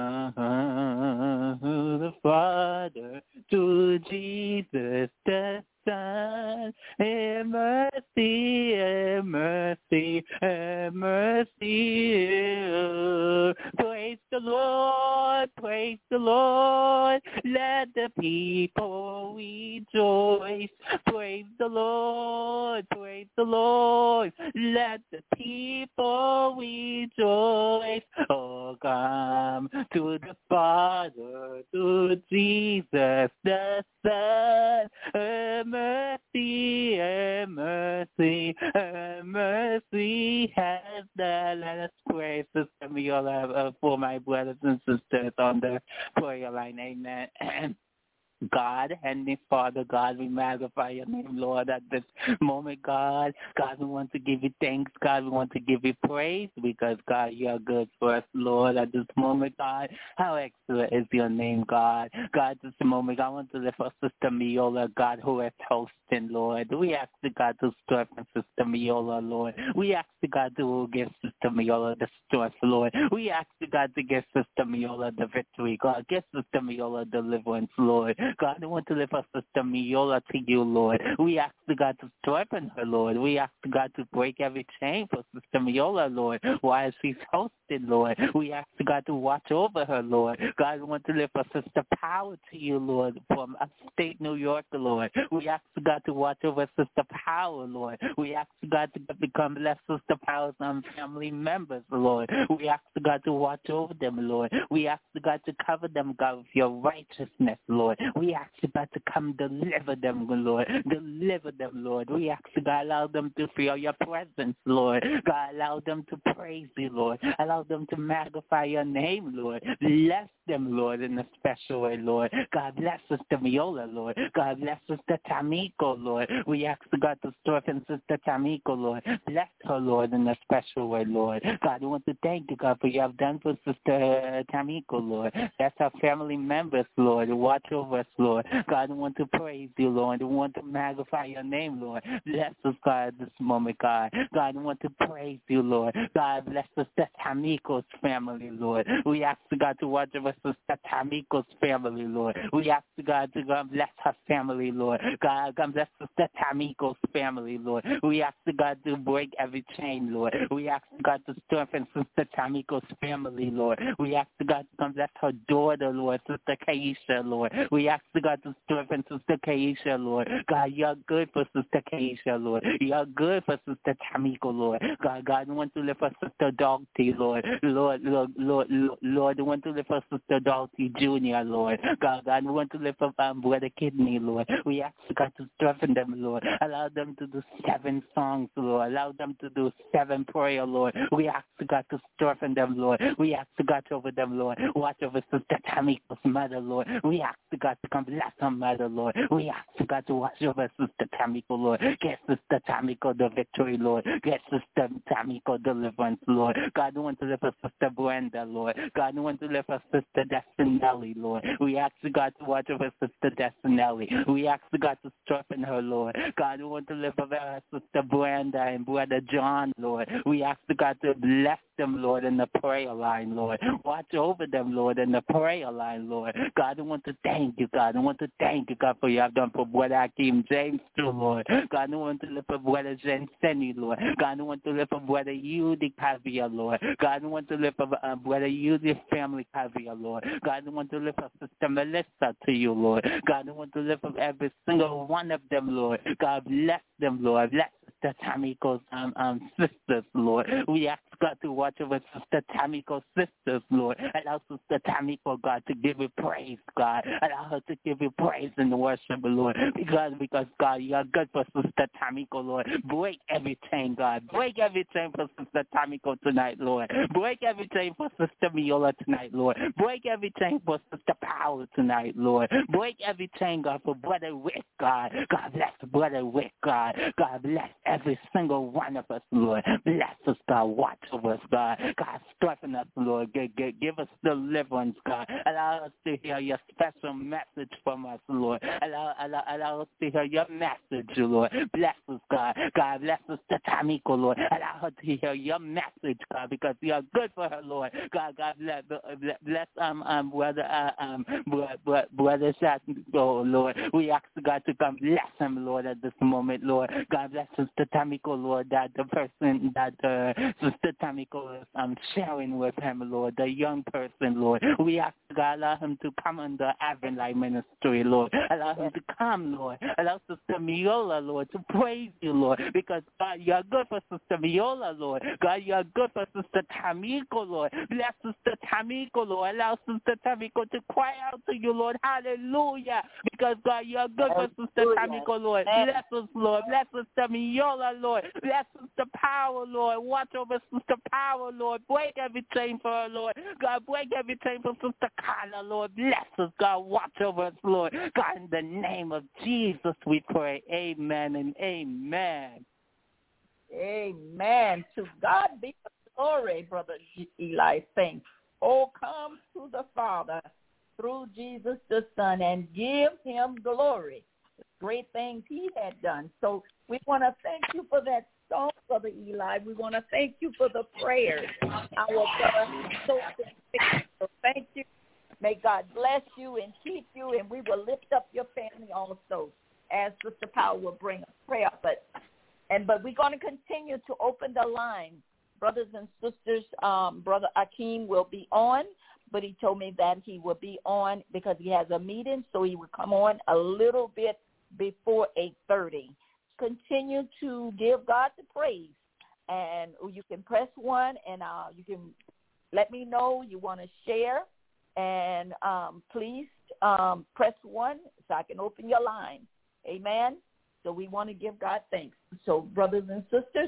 To the Father, to Jesus the Son, a mercy, a mercy, a mercy. Praise the Lord, praise the Lord, let the people rejoice. Praise the Lord, let the people rejoice. Oh, come to the Father, to Jesus the Son, a mercy, a mercy, a mercy has done. Let us pray, Sister Miola, for my brothers and sisters on the prayer line. Amen. God, Heavenly Father, God, we magnify your name, Lord, at this moment, God. God, we want to give you thanks. God, we want to give you praise because, God, you are good for us, Lord, at this moment, God. How excellent is your name, God. God, this moment, I want to lift up Sister Miola, God, who is hosting, Lord. We ask the God to strengthen Sister Miola, Lord. We ask the God to give Sister Miola the strength, Lord. We ask the God to give Sister Miola the victory, God. Give Sister Miola deliverance, Lord. God, I want to lift up Sister Miola to you, Lord. We ask the God to strengthen her, Lord. We ask the God to break every chain for Sister Miola, Lord, while she's hosted, Lord. We ask the God to watch over her, Lord. God, we want to lift up Sister Power to you, Lord, from upstate New York, Lord. We ask the God to watch over Sister Power, Lord. We ask the God to become blessed Sister Power's family members, Lord. We ask the God to watch over them, Lord. We ask the God to cover them, God, with your righteousness, Lord. We ask you, God, to come deliver them, Lord. Deliver them, Lord. We ask you, God, allow them to feel your presence, Lord. God, allow them to praise you, Lord. Allow them to magnify your name, Lord. Bless them, Lord, in a special way, Lord. God, bless Sister Miola, Lord. God, bless Sister Tamiko, Lord. We ask God to strengthen Sister Tamiko, Lord. Bless her, Lord, in a special way, Lord. God, we want to thank you, God, for you have done for Sister Tamiko, Lord. Bless our family members, Lord. Watch over us, Lord. God, we want to praise you, Lord. We want to magnify your name, Lord. Bless us, God, this moment, God. God, we want to praise you, Lord. God, bless Sister Tamiko's family, Lord. We ask God to watch over Sister Tamiko's family, Lord. We ask God to bless her family, Lord. God, bless Sister Tamiko's family, Lord. We ask God to break every chain, Lord. We ask God to strengthen Sister Tamiko's family, Lord. We ask God to bless her daughter, Lord, Sister Kaisha, Lord. We ask God to strengthen Sister Kaisha, Lord. God, you're good for Sister Kaisha, Lord. You're good for Sister Tamiko, Lord. God, we want to lift for Sister Dalty, Lord. Lord, we want to lift for Sister Dalty Jr., Lord. God, we want to lift up Brother Kidney, Lord. We ask God to strengthen them, Lord. Allow them to do 7 songs, Lord. Allow them to do 7 prayer, Lord. We ask God to strengthen them, Lord. We ask God over them, Lord. Watch over Sister Tamiko's mother, Lord. We ask God to come bless her mother, Lord. We ask God to watch over Sister Tamiko, Lord. Get Sister Tamiko the victory, Lord. Get Sister Tamiko deliverance, Lord. God, we want to lift for Sister Brenda, Lord. God, we want to lift for Sister Destinelli, Lord. We ask God to watch over Sister Destinelli. We ask God to strengthen her, Lord. God, we want to lift for Sister Brenda and Brother John, Lord. We ask God to bless them, Lord, in the prayer line, Lord. Watch over them, Lord, in the prayer line, Lord. God, I want to thank you, God. I want to thank you, God, for you have done for Brother Hakeem James, too, Lord. God, I want to lift up Brother Jenseni, Lord. God, I want to lift up Brother Yudi Kavia, Lord. God, I want to lift up Brother Yudi's family Kavia, Lord. God, I want to lift up Sister Melissa to you, Lord. God, I want to lift up every single one of them, Lord. God, bless them, Lord. Bless Sister Tamiko's sisters, Lord. We ask God to watch over Sister Tamiko's sisters, Lord. Allow Sister Tamiko, God, to give you praise, God. Allow her to give you praise and worship, Lord. Because God, you are good for Sister Tamiko, Lord. Break every chain, God. Break every chain for Sister Tamiko tonight, Lord. Break every chain for Sister Miola tonight, Lord. Break every chain for Sister Powell tonight, Lord. Break every chain, God, for Brother Rick, God. God bless Brother Rick, God. God bless every single one of us, Lord. Bless us, God. Watch over us, God. God, strengthen us, Lord. Give us deliverance, God. Allow us to hear your special message from us, Lord. Allow us to hear your message, Lord. Bless us, God. God, bless us to Tamiko, Lord. Allow her to hear your message, God, because you are good for her, Lord. God, bless brother Shaston, oh, Lord. We ask God to come bless him, Lord, at this moment, Lord. God bless Sister Tamiko, Lord, that the person that Sister Tamiko is sharing with him, Lord, the young person, Lord. We ask God, allow him to come under Advent Life Ministry, Lord. Allow him to come, Lord. Allow Sister Miola, Lord, to praise you, Lord, because God, you are good for Sister Miola, Lord. God, you are good for Sister Tamiko, Lord. Bless Sister Tamiko, Lord. Allow Sister Tamiko to cry out to you, Lord. Hallelujah. Because God, you are good for Sister Tamiko, Lord. Bless us, Lord. Bless Sister Miola, Lord. Bless Sister Power, Lord. Watch over Sister Power, Lord. Break every chain for her, Lord. God, break every chain for Sister Carla, Lord. Bless us, God. Watch over us, Lord. God, in the name of Jesus, we pray. Amen and amen. Amen. To God be the glory, Brother Eli saying, oh, come to the Father through Jesus the Son and give him glory. The great things he had done. So we want to thank you for that song, Brother Eli. We want to thank you for the prayers. Our brother, so thank you. May God bless you and keep you, and we will lift up your family also as Sister Powell will bring a prayer. But we're going to continue to open the line. Brothers and sisters, Brother Akeem will be on, but he told me that he will be on because he has a meeting, so he will come on a little bit before 8:30. Continue to give God the praise, and you can press 1, and you can let me know you want to share, and please press 1 so I can open your line. Amen. So we want to give God thanks. So, brothers and sisters,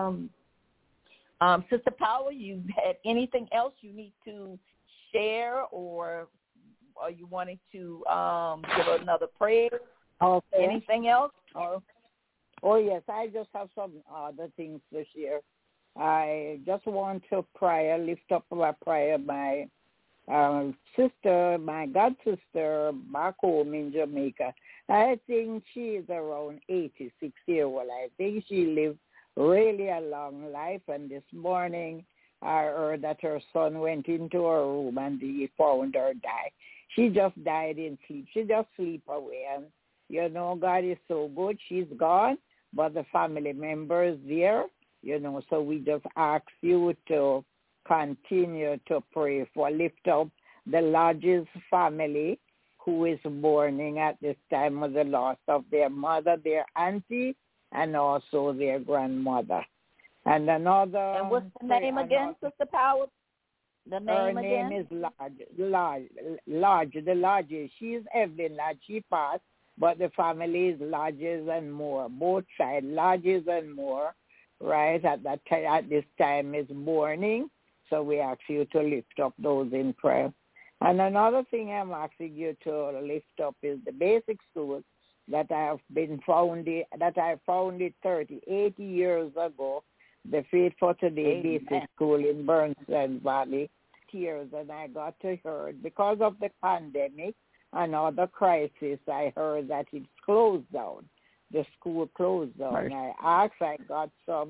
Sister Power, you had anything else you need to share, or are you wanting to give another prayer? Okay. Anything else? Oh, yes, I just have some other things to share. I just want to lift up my prayer, my sister, my god sister, back home in Jamaica. I think she is around 86 years old. I think she lived really a long life, and this morning I heard that her son went into her room and he found her die. She just died in sleep. She just sleep away, and you know, God is so good. She's gone, but the family member is there, you know, so we just ask you to continue to pray for, lift up the Lodges family who is mourning at this time of the loss of their mother, their auntie, and also their grandmother. And another... And what's the name again, Sister Power? The name again? Her name is Lodge. The Lodges. She is Evelyn Lodge. She passed, but the family is Lodges and Moore. Both sides, Lodges and Moore, right, at this time is mourning. So we ask you to lift up those in prayer. And another thing I'm asking you to lift up is the basic school that I founded 80 years ago, the Faith for Today Basic School in Burnside Valley. Tears, and I got to hear because of the pandemic and other crisis, I heard that it's closed down. The school closed down. Right. I got some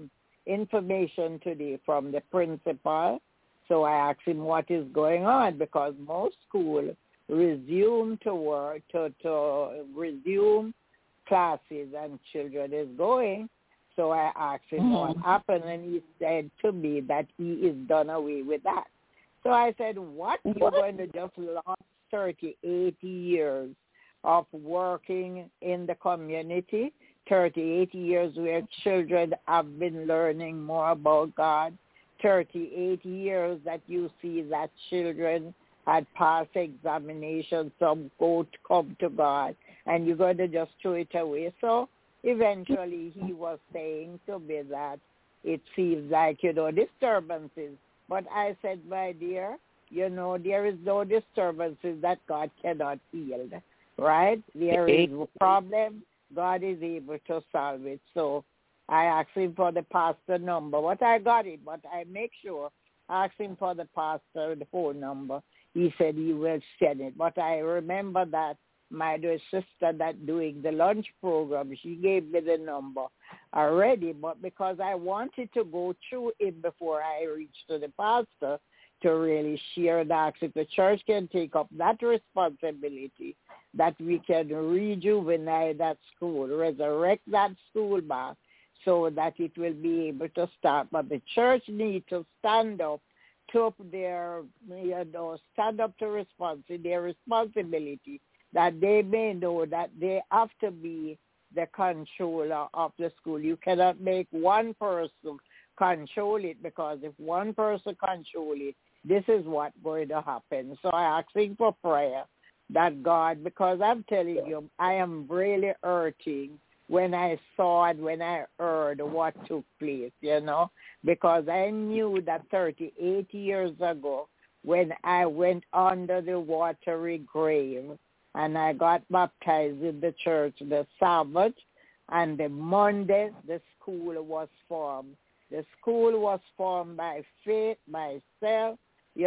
information today from the principal. So I asked him what is going on, because most schools resume to work, to resume classes, and children is going. So I asked him what happened, and he said to me that he is done away with that. So I said, what? You're going to just lost 38 years of working in the community, 38 years where children have been learning more about God, 38 years that you see that children had passed examinations, some come to God, and you're going to just throw it away. So eventually he was saying to me that it seems like, disturbances. But I said, my dear, there is no disturbances that God cannot heal, right? There is a problem, God is able to solve it. So I asked him for the pastor number, but I got it, but I make sure, asked him for the pastor, the phone number. He said he will send it. But I remember that my dear sister that doing the lunch program, she gave me the number already, but because I wanted to go through it before I reached to the pastor to really share that, if the church can take up that responsibility, that we can rejuvenate that school, resurrect that school back so that it will be able to start. But the church needs to stand up to their, stand up to their responsibility, that they may know that they have to be the controller of the school. You cannot make one person control it, because if one person control it, this is what's going to happen. So I asking for prayer that God, because I'm telling you, I am really hurting when I saw it, when I heard what took place, because I knew that 38 years ago when I went under the watery grave and I got baptized in the church the Sabbath, and the Monday the school was formed. The school was formed by faith, myself,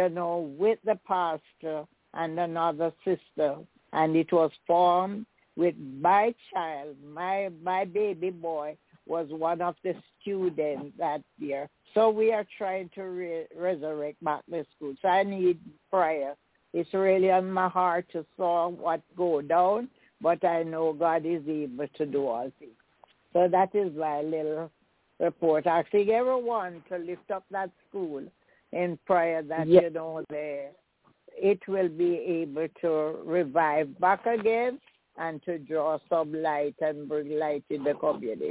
with the pastor and another sister, and it was formed with my child, my baby boy was one of the students that year. So we are trying to resurrect back the school. So I need prayer. It's really on my heart to saw what go down, but I know God is able to do all things. So that is my little report. Asking everyone to lift up that school in prayer that, it will be able to revive back again and to draw some light and bring light in the community.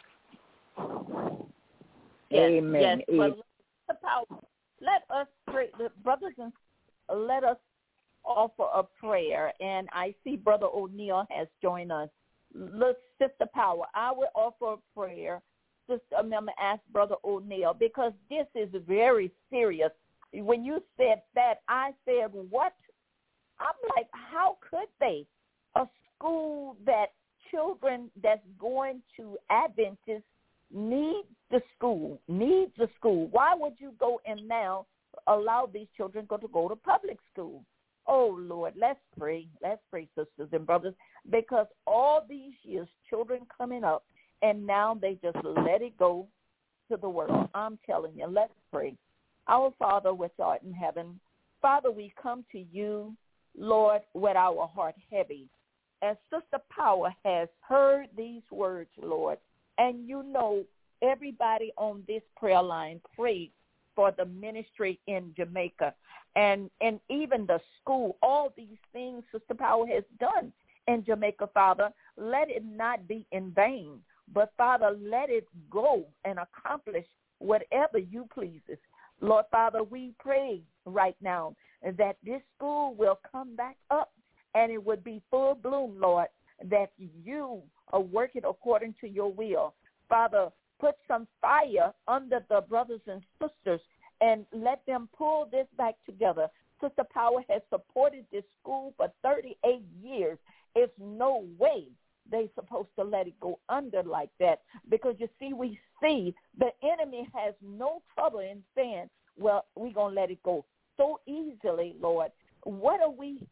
Amen. Yes. Well, let us pray, brothers, and let us offer a prayer. And I see Brother O'Neill has joined us. Look, Sister Power, I will offer a prayer. I'm going to ask Brother O'Neill, because this is very serious. When you said that, I said, what? I'm like, how could they? A school that children that's going to Adventists needs the school. Why would you go and now allow these children to go to public school? Oh, Lord, let's pray. Let's pray, sisters and brothers, because all these years, children coming up, and now they just let it go to the world. I'm telling you, let's pray. Our Father which art in heaven, Father, we come to you, Lord, with our heart heavy. As Sister Power has heard these words, Lord, and everybody on this prayer line prayed for the ministry in Jamaica and even the school, all these things Sister Power has done in Jamaica, Father, let it not be in vain, but, Father, let it go and accomplish whatever you pleases. Lord, Father, we pray right now that this school will come back up and it would be full bloom, Lord, that you are working according to your will. Father, put some fire under the brothers and sisters and let them pull this back together. Sister Power has supported this school for 38 years. It's no way they're supposed to let it go under like that, because you see, we see the enemy has no trouble in saying, well, we're going to let it go so easily, Lord. Why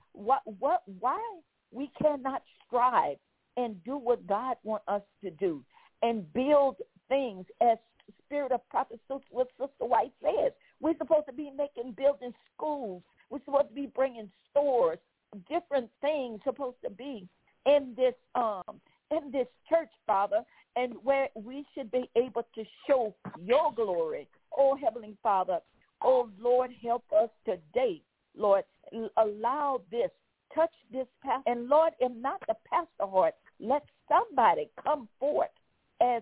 we cannot strive and do what God wants us to do and build things, spirit of prophet, what Sister White says. We're supposed to be building schools. We're supposed to be bringing stores, different things supposed to be in this church, Father, and where we should be able to show your glory. Oh, Heavenly Father, oh, Lord, help us today, Lord. Allow this, touch this pastor. And, Lord, if not the pastor heart, let somebody come forth as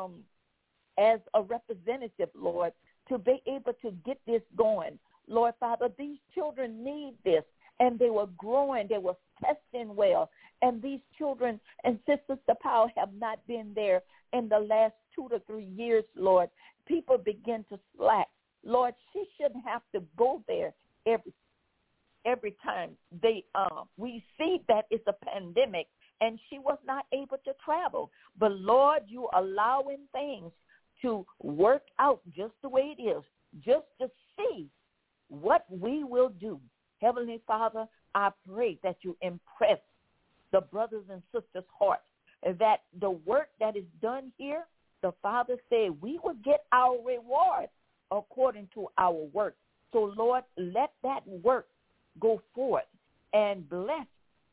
a representative, Lord, to be able to get this going. Lord, Father, these children need this, and they were growing. They were testing well. And these children and Sister Powell have not been there in the last 2 to 3 years, Lord. People begin to slack. Lord, she shouldn't have to go there every time we see that it's a pandemic, and she was not able to travel. But, Lord, you allowing things to work out just the way it is, just to see what we will do. Heavenly Father, I pray that you impress the brothers and sisters' hearts, that the work that is done here, the Father said we will get our reward according to our work. So, Lord, let that work go forth and bless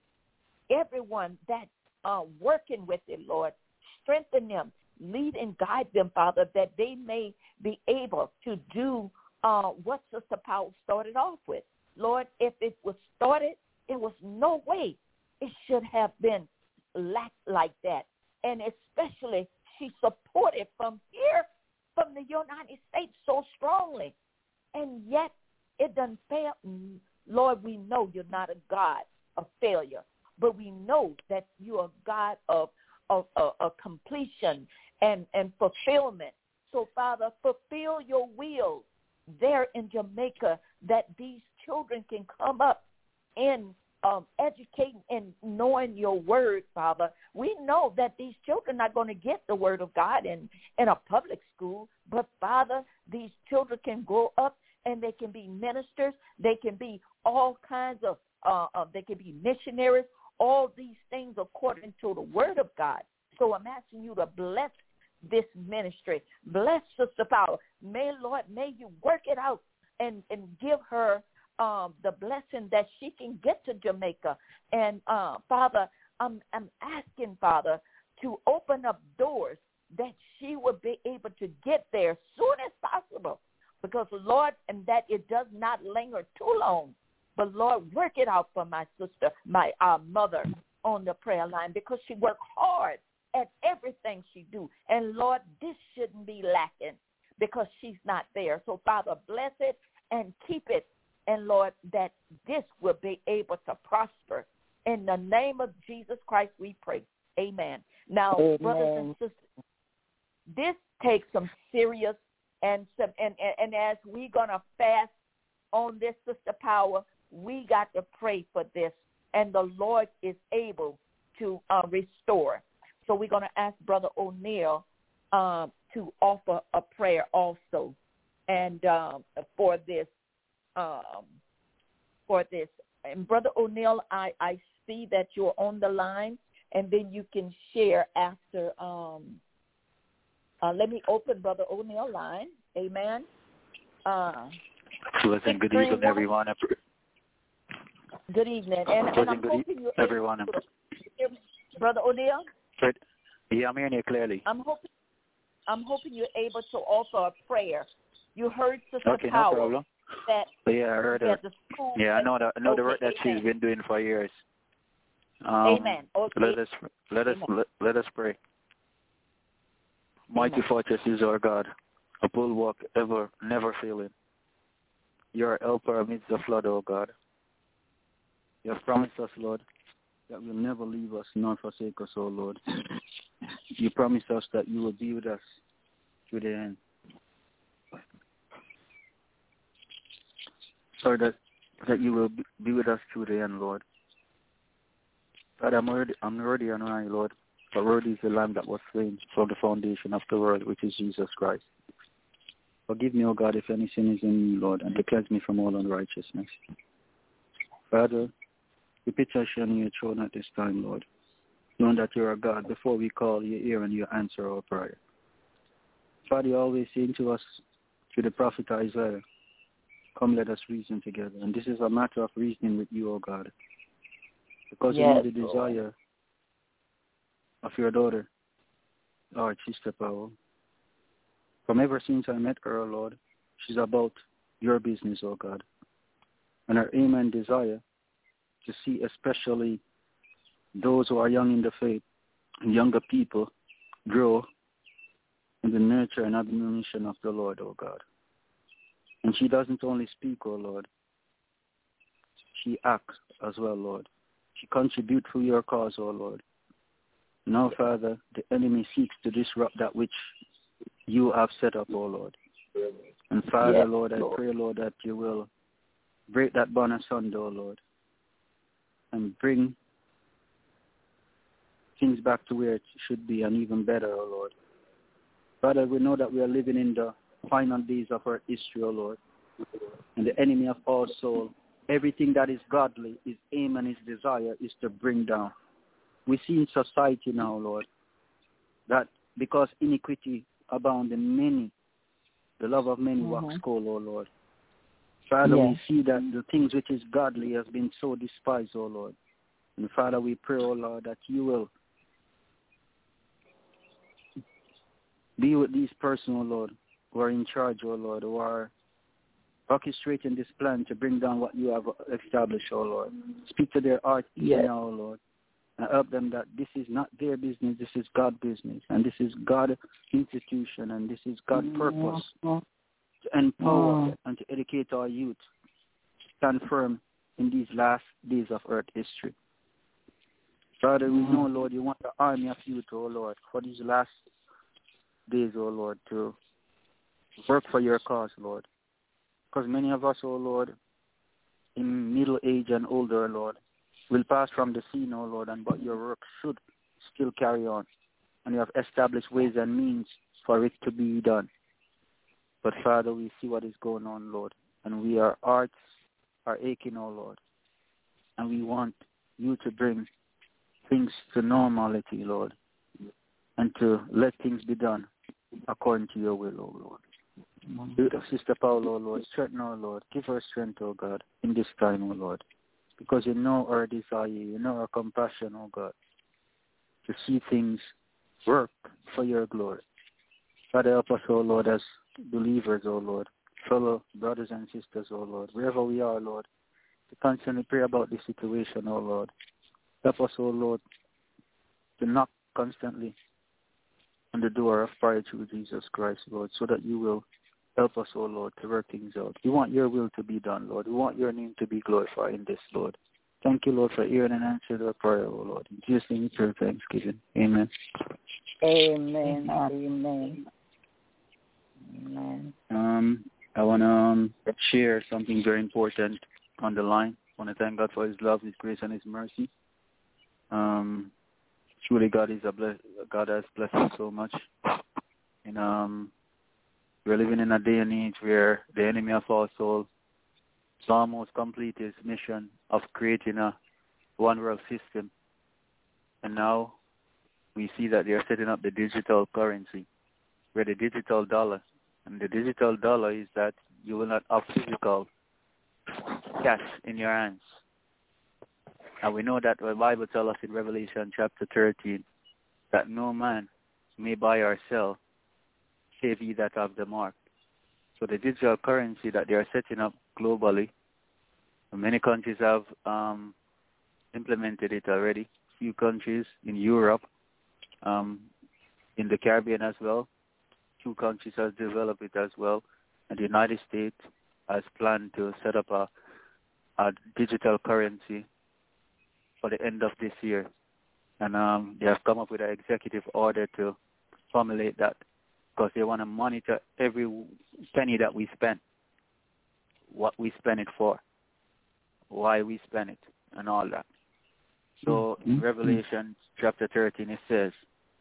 everyone that's working with it, Lord. Strengthen them, lead and guide them, Father, that they may be able to do what Sister Powell started off with. Lord, if it was started, there was no way it should have been like that. And especially she supported from here, from the United States so strongly. And yet it doesn't fail. Lord, we know you're not a God of failure, but we know that you're a God of completion and fulfillment. So, Father, fulfill your will there in Jamaica, that these children can come up and educating and knowing your word, Father. We know that these children are going to get the word of God in a public school, but, Father, these children can grow up and they can be ministers. They can be all kinds of, they can be missionaries, all these things according to the word of God. So I'm asking you to bless this ministry. Bless Sister Powell. May, Lord, may you work it out and give her the blessing that she can get to Jamaica. And, Father, I'm asking, Father, to open up doors that she will be able to get there as soon as possible. Because, Lord, and that it does not linger too long. But, Lord, work it out for my sister, my mother on the prayer line, because she worked hard at everything she do. And, Lord, this shouldn't be lacking because she's not there. So, Father, bless it and keep it. And, Lord, that this will be able to prosper. In the name of Jesus Christ, we pray. Amen. Now, Amen. Brothers and sisters, this takes some serious and as we're going to fast on this, Sister Powell, we got to pray for this. And the Lord is able to restore. So we're going to ask Brother O'Neill to offer a prayer also, and for this. And Brother O'Neill, I see that you're on the line, and then you can share after. Let me open Brother O'Neill line. Amen. Listen, good evening, everyone. Good evening, and I'm hoping you're everyone. Able to hear me, Brother O'Neill. Yeah, I'm hearing you clearly. I'm hoping you're able to offer a prayer. You heard Sister Okay, Powell. No problem. I heard her. Yeah, I know the work that she's been doing for years. Amen. Okay. Let us pray. Mighty fortress is our God, a bulwark ever never failing. Your helper amidst the flood, O God. You have promised us, Lord, that you'll never leave us nor forsake us, O Lord. You promised us that you will be with us to the end. Sorry, that you will be with us to the end, Lord. God, I'm ready and I, Lord. For worthy is the Lamb that was slain from the foundation of the world, which is Jesus Christ. Forgive me, O God, if any sin is in me, Lord, and cleanse me from all unrighteousness. Father, we petition your throne at this time, Lord, knowing that you are God. Before we call, you hear and you answer our prayer. Father, you always saying to us, to the prophet Isaiah, come let us reason together. And this is a matter of reasoning with you, O God. Because you know the desire of your daughter, our Sister Powell. From ever since I met her, Lord, she's about your business, O God. And her aim and desire to see especially those who are young in the faith and younger people grow in the nurture and admonition of the Lord, O God. And she doesn't only speak, O Lord. She acts as well, Lord. She contributes to your cause, O Lord. Now, Father, the enemy seeks to disrupt that which you have set up, O Lord. And Father, Lord, I pray, Lord, that you will break that bond asunder, O Lord, and bring things back to where it should be and even better, O Lord. Father, we know that we are living in the final days of our history, O Lord. And the enemy of all soul, everything that is godly, his aim and his desire is to bring down. We see in society now, Lord, that because iniquity abound in many, the love of many wax cold, O Lord. Father, we see that the things which is godly has been so despised, O Lord. And Father, we pray, O Lord, that you will be with these persons, O Lord, who are in charge, O Lord, who are orchestrating this plan to bring down what you have established, O Lord. Speak to their hearts now, O Lord, and help them that this is not their business, this is God's business, and this is God's institution, and this is God's purpose to empower and to educate our youth to stand firm in these last days of earth history. Father, we know, Lord, you want the army of youth, O Lord, for these last days, O Lord, to work for your cause, Lord. Because many of us, O Lord, in middle age and older, Lord, will pass from the scene, O Lord, but your work should still carry on. And you have established ways and means for it to be done. But Father, we see what is going on, Lord, and our hearts are aching, O Lord. And we want you to bring things to normality, Lord, and to let things be done according to your will, O Lord. Be with Sister Paul, O Lord. Strengthen her, Lord. Give her strength, O God, in this time, O Lord. Because you know our desire, you know our compassion, O God, to see things work for your glory. Father, help us, O Lord, as believers, O Lord, fellow brothers and sisters, O Lord, wherever we are, Lord, to constantly pray about this situation, O Lord. Help us, O Lord, to knock constantly on the door of prayer through Jesus Christ, Lord, so that you will help us, O Lord, to work things out. We want your will to be done, Lord. We want your name to be glorified in this, Lord. Thank you, Lord, for hearing and answering our prayer, O Lord. In Jesus' name we pray, thanksgiving. Amen. Amen. Amen. Amen. I want to share something very important on the line. I want to thank God for his love, his grace, and his mercy. Truly, God has blessed us so much. And we're living in a day and age where the enemy of our soul has almost completed his mission of creating a one-world system. And now we see that they are setting up the digital currency, where the digital dollar. And the digital dollar is that you will not have physical cash in your hands. And we know that the Bible tells us in Revelation chapter 13 that no man may buy or sell save he that have the mark. So the digital currency that they are setting up globally, many countries have implemented it already. Few countries in Europe, in the Caribbean as well. 2 countries have developed it as well. And the United States has planned to set up a digital currency for the end of this year. And they have come up with an executive order to formulate that, because they want to monitor every penny that we spend, what we spend it for, why we spend it, and all that. So in Revelation chapter 13, it says,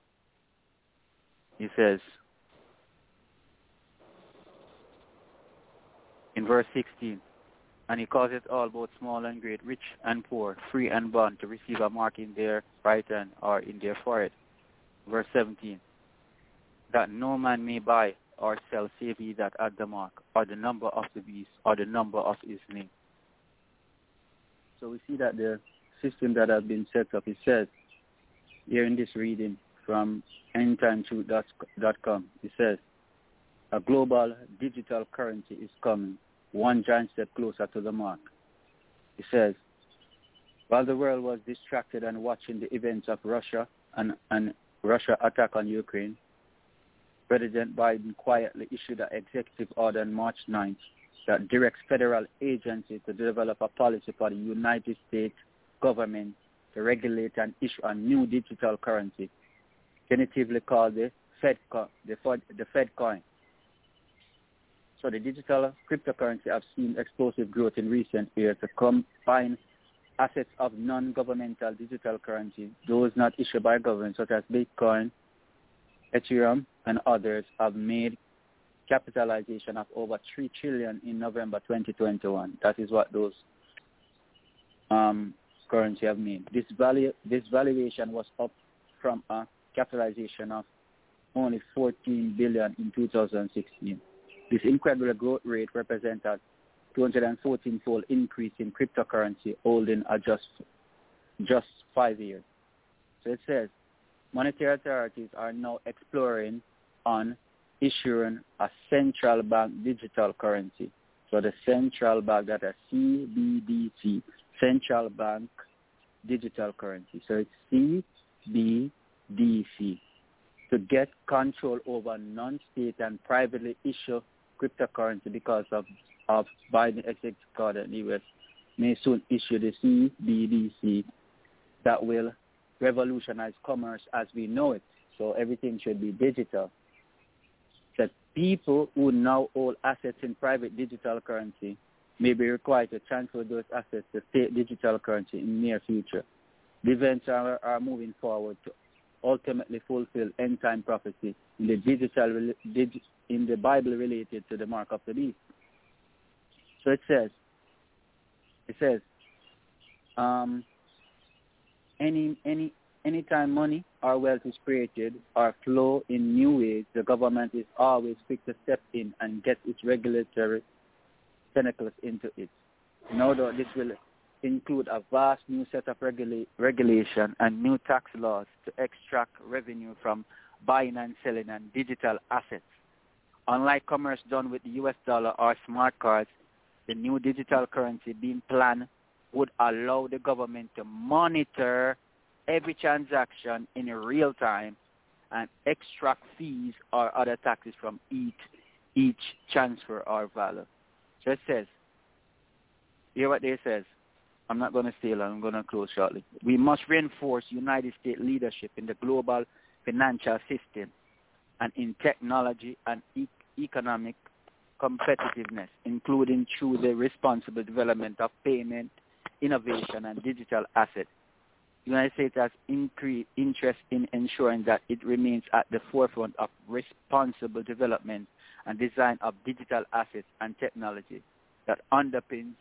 in verse 16, and he causeth all, both small and great, rich and poor, free and bond, to receive a mark in their right hand or in their forehead. Verse 17, that no man may buy or sell save he that at the mark, or the number of the beast, or the number of his name. So we see that the system that has been set up, it says, here in this reading from endtimetruth.com, it says, a global digital currency is coming, one giant step closer to the mark. It says, while the world was distracted and watching the events of Russia and Russia attack on Ukraine, President Biden quietly issued an executive order on March 9th that directs federal agencies to develop a policy for the United States government to regulate and issue a new digital currency, tentatively called the FedCoin. So the digital cryptocurrency have seen explosive growth in recent years to combine assets of non-governmental digital currency, those not issued by government, such as Bitcoin, Ethereum, and others, have made capitalization of over $3 trillion in November 2021. That is what those currency have made. This valuation was up from a capitalization of only $14 billion in 2016. This incredible growth rate represents a 214-fold increase in cryptocurrency holding just 5 years. So it says, monetary authorities are now exploring on issuing a central bank digital currency. So the central bank, that is CBDC, central bank digital currency. So it's CBDC, to get control over non-state and privately issued cryptocurrency because of Biden executive order. The U.S. may soon issue the CBDC that will revolutionize commerce as we know it. So everything should be digital. That people who now hold assets in private digital currency may be required to transfer those assets to state digital currency in the near future. The events are moving forward to ultimately fulfill end-time prophecy in the in the Bible related to the mark of the beast. So it says, anytime money or wealth is created or flow in new ways, the government is always quick to step in and get its regulatory tentacles into it. No doubt this will include a vast new set of regulation and new tax laws to extract revenue from buying and selling and digital assets. Unlike commerce done with the US dollar or smart cards, the new digital currency being planned would allow the government to monitor every transaction in real time and extract fees or other taxes from each transfer or value. So it says, hear what they says. I'm not going to stay long. I'm going to close shortly. We must reinforce United States leadership in the global financial system and in technology and economic competitiveness, including through the responsible development of payment, innovation, and digital assets. The United States has increased interest in ensuring that it remains at the forefront of responsible development and design of digital assets and technology that underpins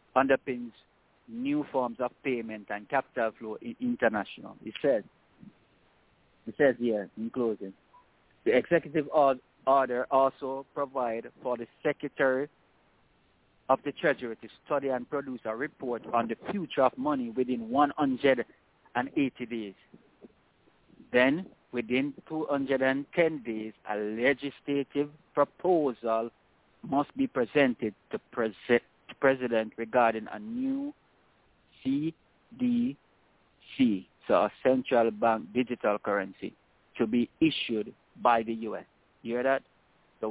new forms of payment and capital flow in international. It says here in closing, the executive order also provide for the Secretary of the Treasury to study and produce a report on the future of money within 180 days. Then, within 210 days, a legislative proposal must be presented to President regarding a new CDC, so a central bank digital currency, to be issued by the U.S. You hear that? The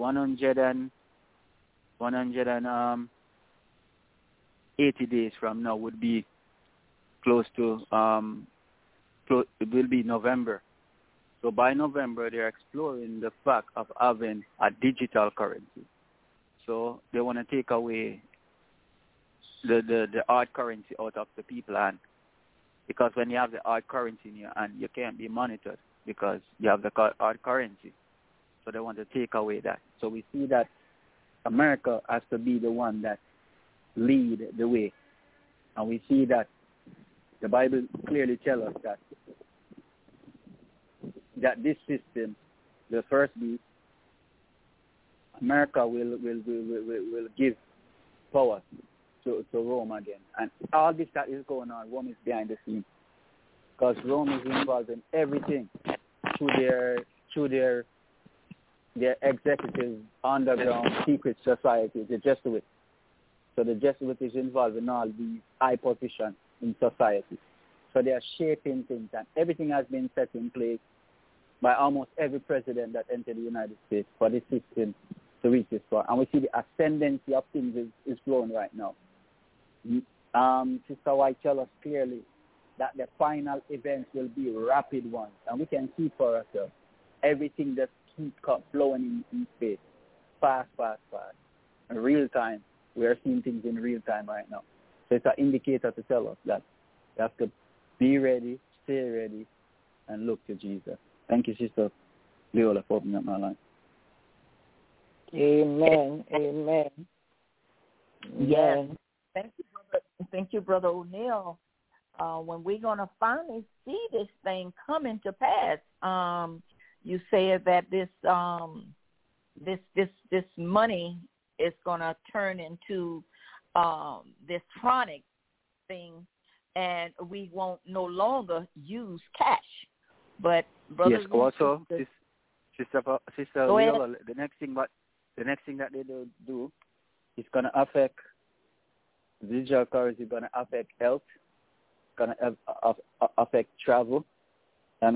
180 days from now would be close to, it will be November. So by November, they're exploring the fact of having a digital currency. So they want to take away the hard currency out of the people's hand. Because when you have the hard currency in your hand, you can't be monitored because you have the hard currency. So they want to take away that. So we see that America has to be the one that lead the way. And we see that the Bible clearly tells us that this system the first beast, America will give power to Rome again. And all this that is going on, Rome is behind the scenes. Because Rome is involved in everything through their executive underground secret society, the Jesuits. So the Jesuits is involved in all these high positions in society. So they are shaping things, and everything has been set in place by almost every president that entered the United States for this system to reach this far. And we see the ascendancy of things is growing right now. Sister White tells us clearly that the final events will be rapid ones, and we can see for ourselves everything just keeps flowing in space, fast. In real time, we are seeing things in real time right now. So it's an indicator to tell us that we have to be ready, stay ready, and look to Jesus. Thank you, Sister Leola, for opening up my line. Amen. Yes. Thank you, Brother O'Neill. When we're going to finally see this thing coming to pass, you said that this money is going to turn into this chronic thing, and we won't no longer use cash. But yes, also, Sister Leola, the next thing that they do is going to affect digital currency, going to affect health, going to affect travel, and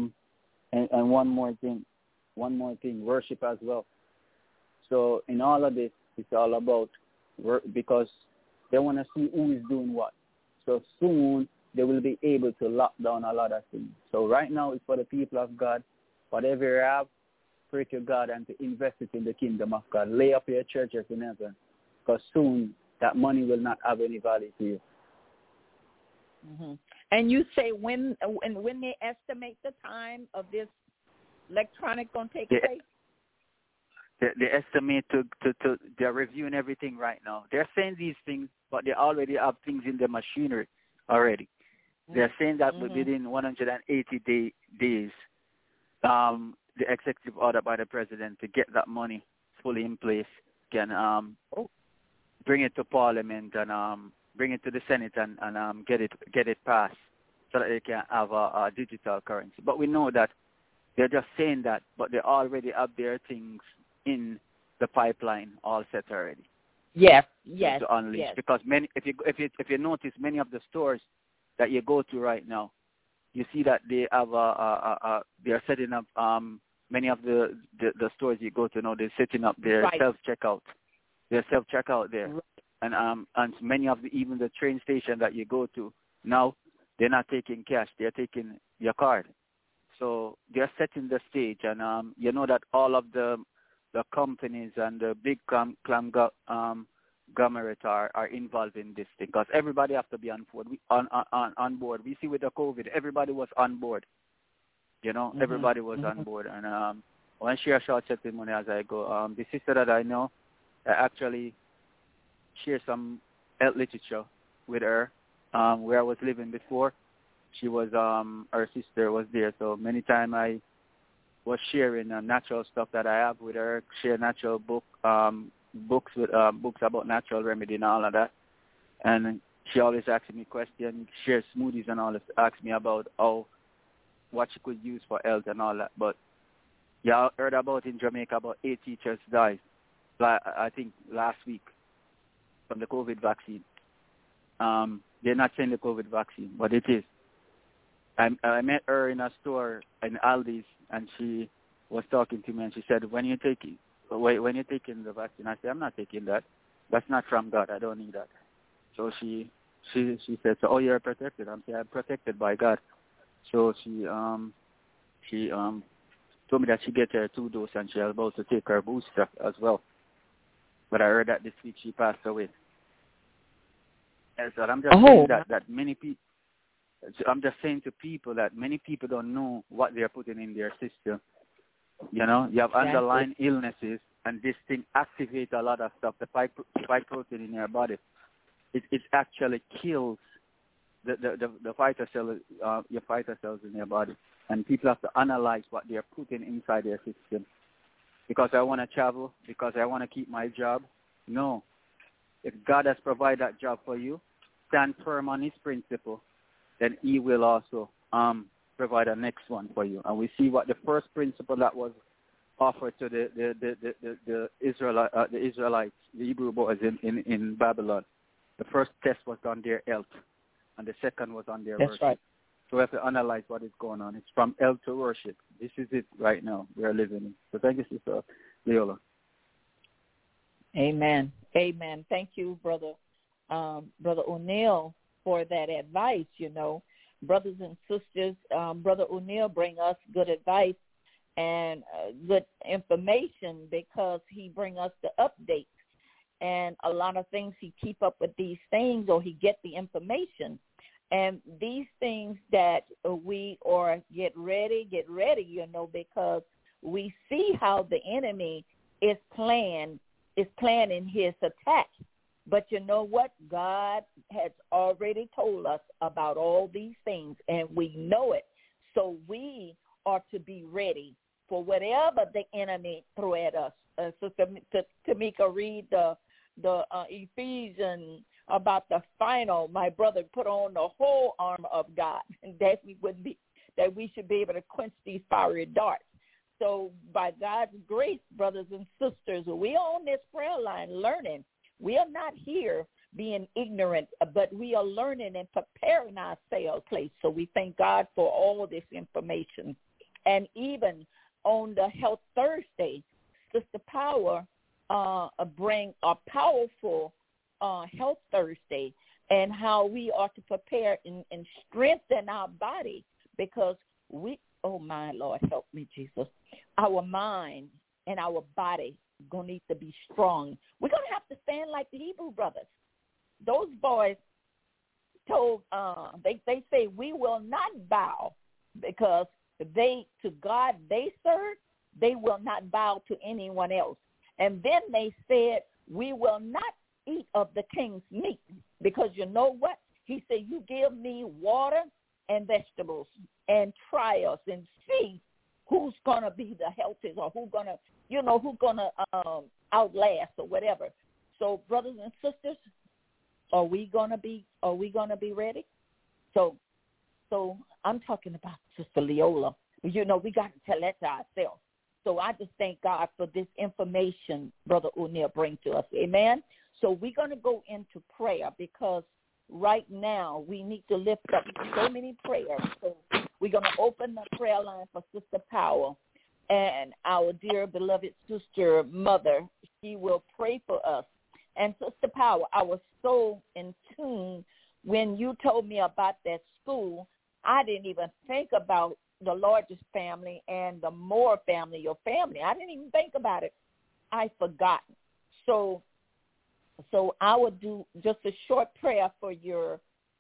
one more thing, worship as well. So in all of this, it's all about work, because they want to see who is doing what. So soon they will be able to lock down a lot of things. So right now it's for the people of God. Whatever you have, pray to God and to invest it in the kingdom of God. Lay up your churches in heaven, because soon that money will not have any value to you. Mm-hmm. And you say when they estimate the time of this electronic going to take place? They estimate they're reviewing everything right now. They're saying these things, but they already have things in the machinery already. They're saying that within 180 days, the executive order by the president to get that money fully in place can bring it to Parliament and bring it to the Senate and get it passed so that they can have a digital currency. But we know that they're just saying that, but they already have their things in the pipeline all set already. Yes. To unleash. Yes. Because many, if you notice, many of the stores that you go to right now, you see that they have they are setting up many of the stores you go to now. They're setting up their self-checkout. Their self-checkout there, and many of even the train station that you go to now, they're not taking cash. They're taking your card. So they're setting the stage, and you know that all of the companies and the big conglomerate are involved in this thing, because everybody has to be on board. On board. We see with the COVID, everybody was on board. You know, everybody was on board. And I want to share a short testimony as I go. The sister that I know, I actually share some health literature with her where I was living before. She was her sister was there, so many times I was sharing natural stuff that I have with her, share natural books about natural remedy and all of that. And she always asks me questions, share smoothies and all this, asks me about what she could use for health and all that. But yeah, I heard about in Jamaica about 8 teachers died, I think last week, from the COVID vaccine. They're not saying the COVID vaccine, but it is. I met her in a store in Aldi's, and she was talking to me, and she said, when you're taking the vaccine, I said, I'm not taking that. That's not from God. I don't need that. So she said, so, you're protected. I'm saying, I'm protected by God. So she told me that she get her 2 doses, and she's about to take her booster as well. But I heard that this week she passed away. And so I'm just saying that many people, I'm just saying to people that many people don't know what they're putting in their system. You know, you have underlying illnesses, and this thing activates a lot of stuff. The spike protein in your body, it actually kills the fighter cell, your fighter cells in your body. And people have to analyze what they're putting inside their system. Because I want to travel, because I want to keep my job. No. If God has provided that job for you, stand firm on his principle, then he will also provide a next one for you. And we see what the first principle that was offered to the Israelites, the Hebrew boys in Babylon. The first test was on their health, and the second was on their worship. Right. So we have to analyze what is going on. It's from health to worship. This is it right now we are living in. So thank you, Sister Leola. Amen. Amen. Thank you, Brother O'Neill, for that advice. You know, brothers and sisters, Brother O'Neill bring us good advice and good information because he bring us the updates. And a lot of things he keep up with these things, or he get the information. And these things that we are get ready, you know, because we see how the enemy is planning his attack. But you know what? God has already told us about all these things, and we know it. So we are to be ready for whatever the enemy throw at us. So Tamika, read the Ephesians about the final. My brother put on the whole armor of God, and that we should be able to quench these fiery darts. So by God's grace, brothers and sisters, we are on this prayer line learning. We are not here being ignorant, but we are learning and preparing ourselves place. So we thank God for all this information. And even on the Health Thursday, Sister Power bring a powerful Health Thursday, and how we are to prepare and strengthen our body, because oh my Lord, help me, Jesus. Our mind and our body going to need to be strong. We're going to have to stand like the Hebrew brothers. Those boys told, they say, we will not bow, because to God they serve, they will not bow to anyone else. And then they said, we will not eat of the king's meat, because you know what? He said, you give me water and vegetables and try us and see who's going to be the healthiest, or who's going to outlast or whatever. So brothers and sisters, are we going to be ready? So I'm talking about Sister Leola. You know, we got to tell that to ourselves. So I just thank God for this information Brother O'Neill brings to us. Amen. So we're going to go into prayer, because right now we need to lift up so many prayers. So we're going to open the prayer line for Sister Power, and our dear beloved sister mother. She will pray for us. And Sister Power, I was so in tune when you told me about that school. I didn't even think about the largest family and the Moore family, your family. I didn't even think about it. I forgot. So I would do just a short prayer for your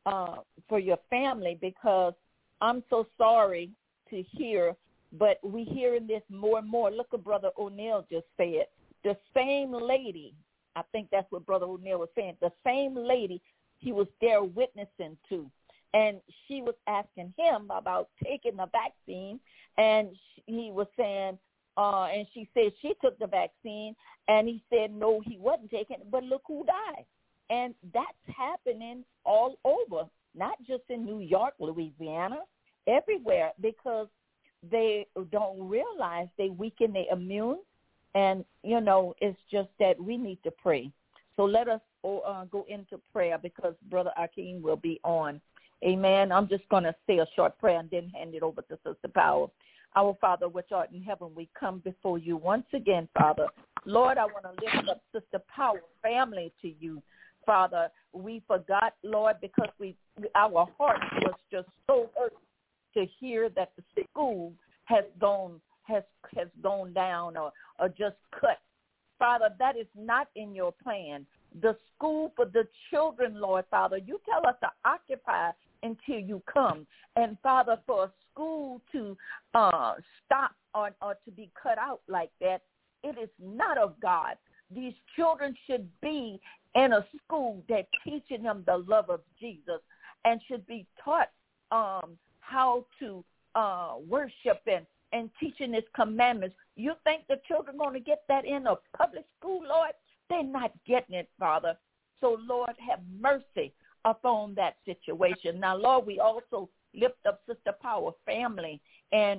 family, because I'm so sorry to hear, but we hearing this more and more. Look what Brother O'Neill just said. The same lady, I think that's what Brother O'Neill was saying, the same lady he was there witnessing to. And she was asking him about taking the vaccine, and he was saying, and she said she took the vaccine, and he said no, he wasn't taking it, but look who died. And that's happening all over, not just in New York, Louisiana, everywhere, because they don't realize they weaken their immune. And, you know, it's just that we need to pray. So let us go into prayer, because Brother Akeem will be on. Amen. I'm just going to say a short prayer and then hand it over to Sister Power. Our Father, which art in heaven, we come before you once again, Father. Lord, I want to lift up Sister Power family to you, Father. We forgot, Lord, because our heart was just so hurt to hear that the school has gone down or just cut. Father, that is not in your plan. The school for the children, Lord, Father, you tell us to occupy until you come. And, Father, for a school to stop or to be cut out like that, it is not of God. These children should be in a school that's teaching them the love of Jesus, and should be taught how to worship and teaching his commandments. You think the children are going to get that in a public school, Lord? They're not getting it, Father. So, Lord, have mercy upon that situation. Now, Lord, we also lift up Sister Power family and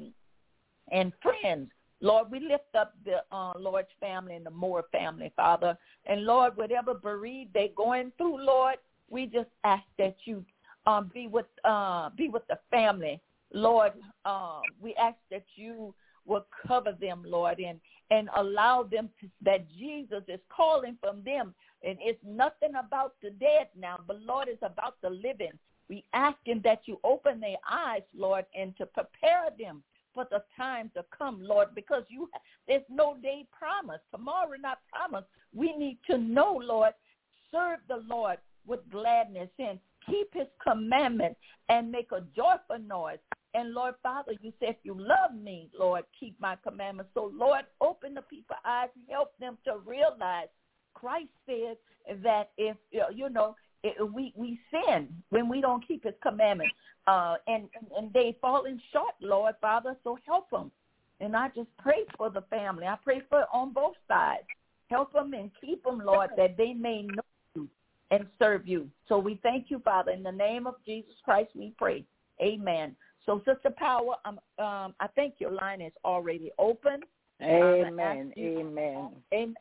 friends. Lord, we lift up the Lord's family and the Moore family, Father. And, Lord, whatever bereaved they're going through, Lord, we just ask that you be with the family. Lord, we ask that you will cover them, Lord, and allow them that Jesus is calling from them. And it's nothing about the dead now, but, Lord, it's about the living. We ask him that you open their eyes, Lord, and to prepare them for the time to come, Lord, because there's no day promised. Tomorrow not promised. We need to know, Lord, serve the Lord with gladness and keep his commandments and make a joyful noise. And, Lord, Father, you said, if you love me, Lord, keep my commandments. So, Lord, open the people's eyes and help them to realize Christ said that if, we sin when we don't keep his commandments. And they falling short, Lord, Father, so help them. And I just pray for the family. I pray for on both sides. Help them and keep them, Lord, that they may know you and serve you. So we thank you, Father. In the name of Jesus Christ, we pray. Amen. So, Sister Power, I think your line is already open. Amen. Amen.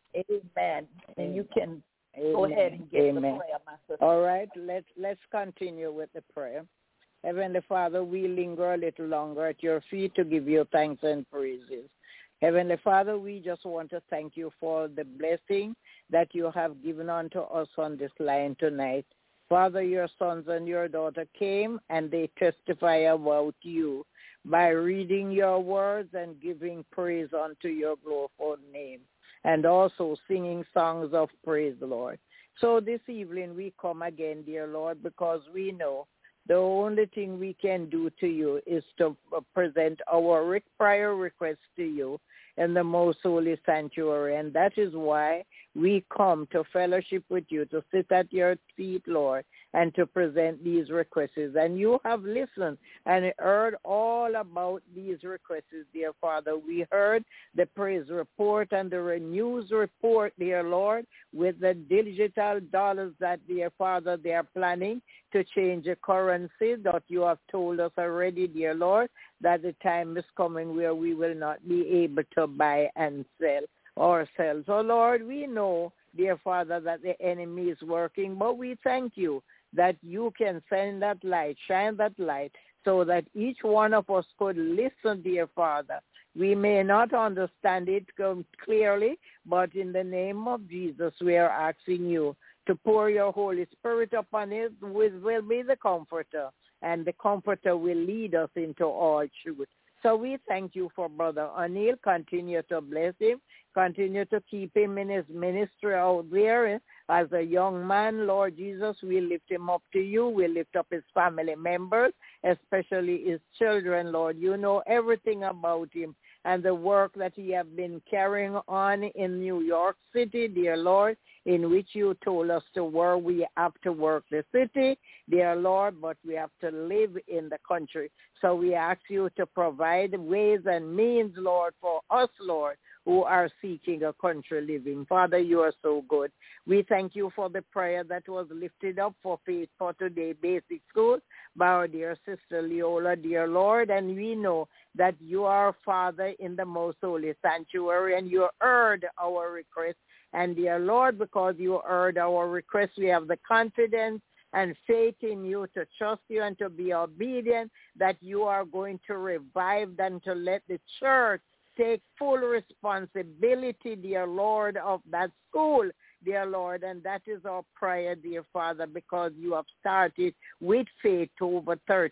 Amen. And you can go ahead and get the prayer, my sister. All right. Let's continue with the prayer. Heavenly Father, we linger a little longer at your feet to give you thanks and praises. Heavenly Father, we just want to thank you for the blessing that you have given unto us on this line tonight. Father, your sons and your daughter came and they testify about you by reading your words and giving praise unto your glorified name and also singing songs of praise, Lord. So this evening we come again, dear Lord, because we know the only thing we can do to you is to present our prior request to you in the most holy sanctuary. And that is why we come to fellowship with you, to sit at your feet, Lord, and to present these requests. And you have listened and heard all about these requests, dear Father. We heard the praise report and the news report, dear Lord, with the digital dollars that, dear Father, they are planning to change the currency that you have told us already, dear Lord, that the time is coming where we will not be able to buy and sell ourselves. Oh, Lord, we know, dear Father, that the enemy is working, but we thank you that you can send that light, shine that light, so that each one of us could listen, dear Father. We may not understand it clearly, but in the name of Jesus, we are asking you to pour your Holy Spirit upon it, which will be the Comforter, and the Comforter will lead us into all truth. So we thank you for Brother O'Neill. Continue to bless him. Continue to keep him in his ministry out there as a young man. Lord Jesus, we lift him up to you. We lift up his family members, especially his children, Lord. You know everything about him and the work that he has been carrying on in New York City, dear Lord, in which you told us to work. We have to work the city, dear Lord, but we have to live in the country. So we ask you to provide ways and means, Lord, for us, Lord, who are seeking a country living. Father, you are so good. We thank you for the prayer that was lifted up for Faith for Today Basic School by our dear sister Leola, dear Lord, and we know that you are Father in the most holy sanctuary, and you heard our request. And dear Lord, because you heard our request, we have the confidence and faith in you to trust you and to be obedient, that you are going to revive and to let the church take full responsibility, dear Lord, of that school, dear Lord. And that is our prayer, dear Father, because you have started with faith over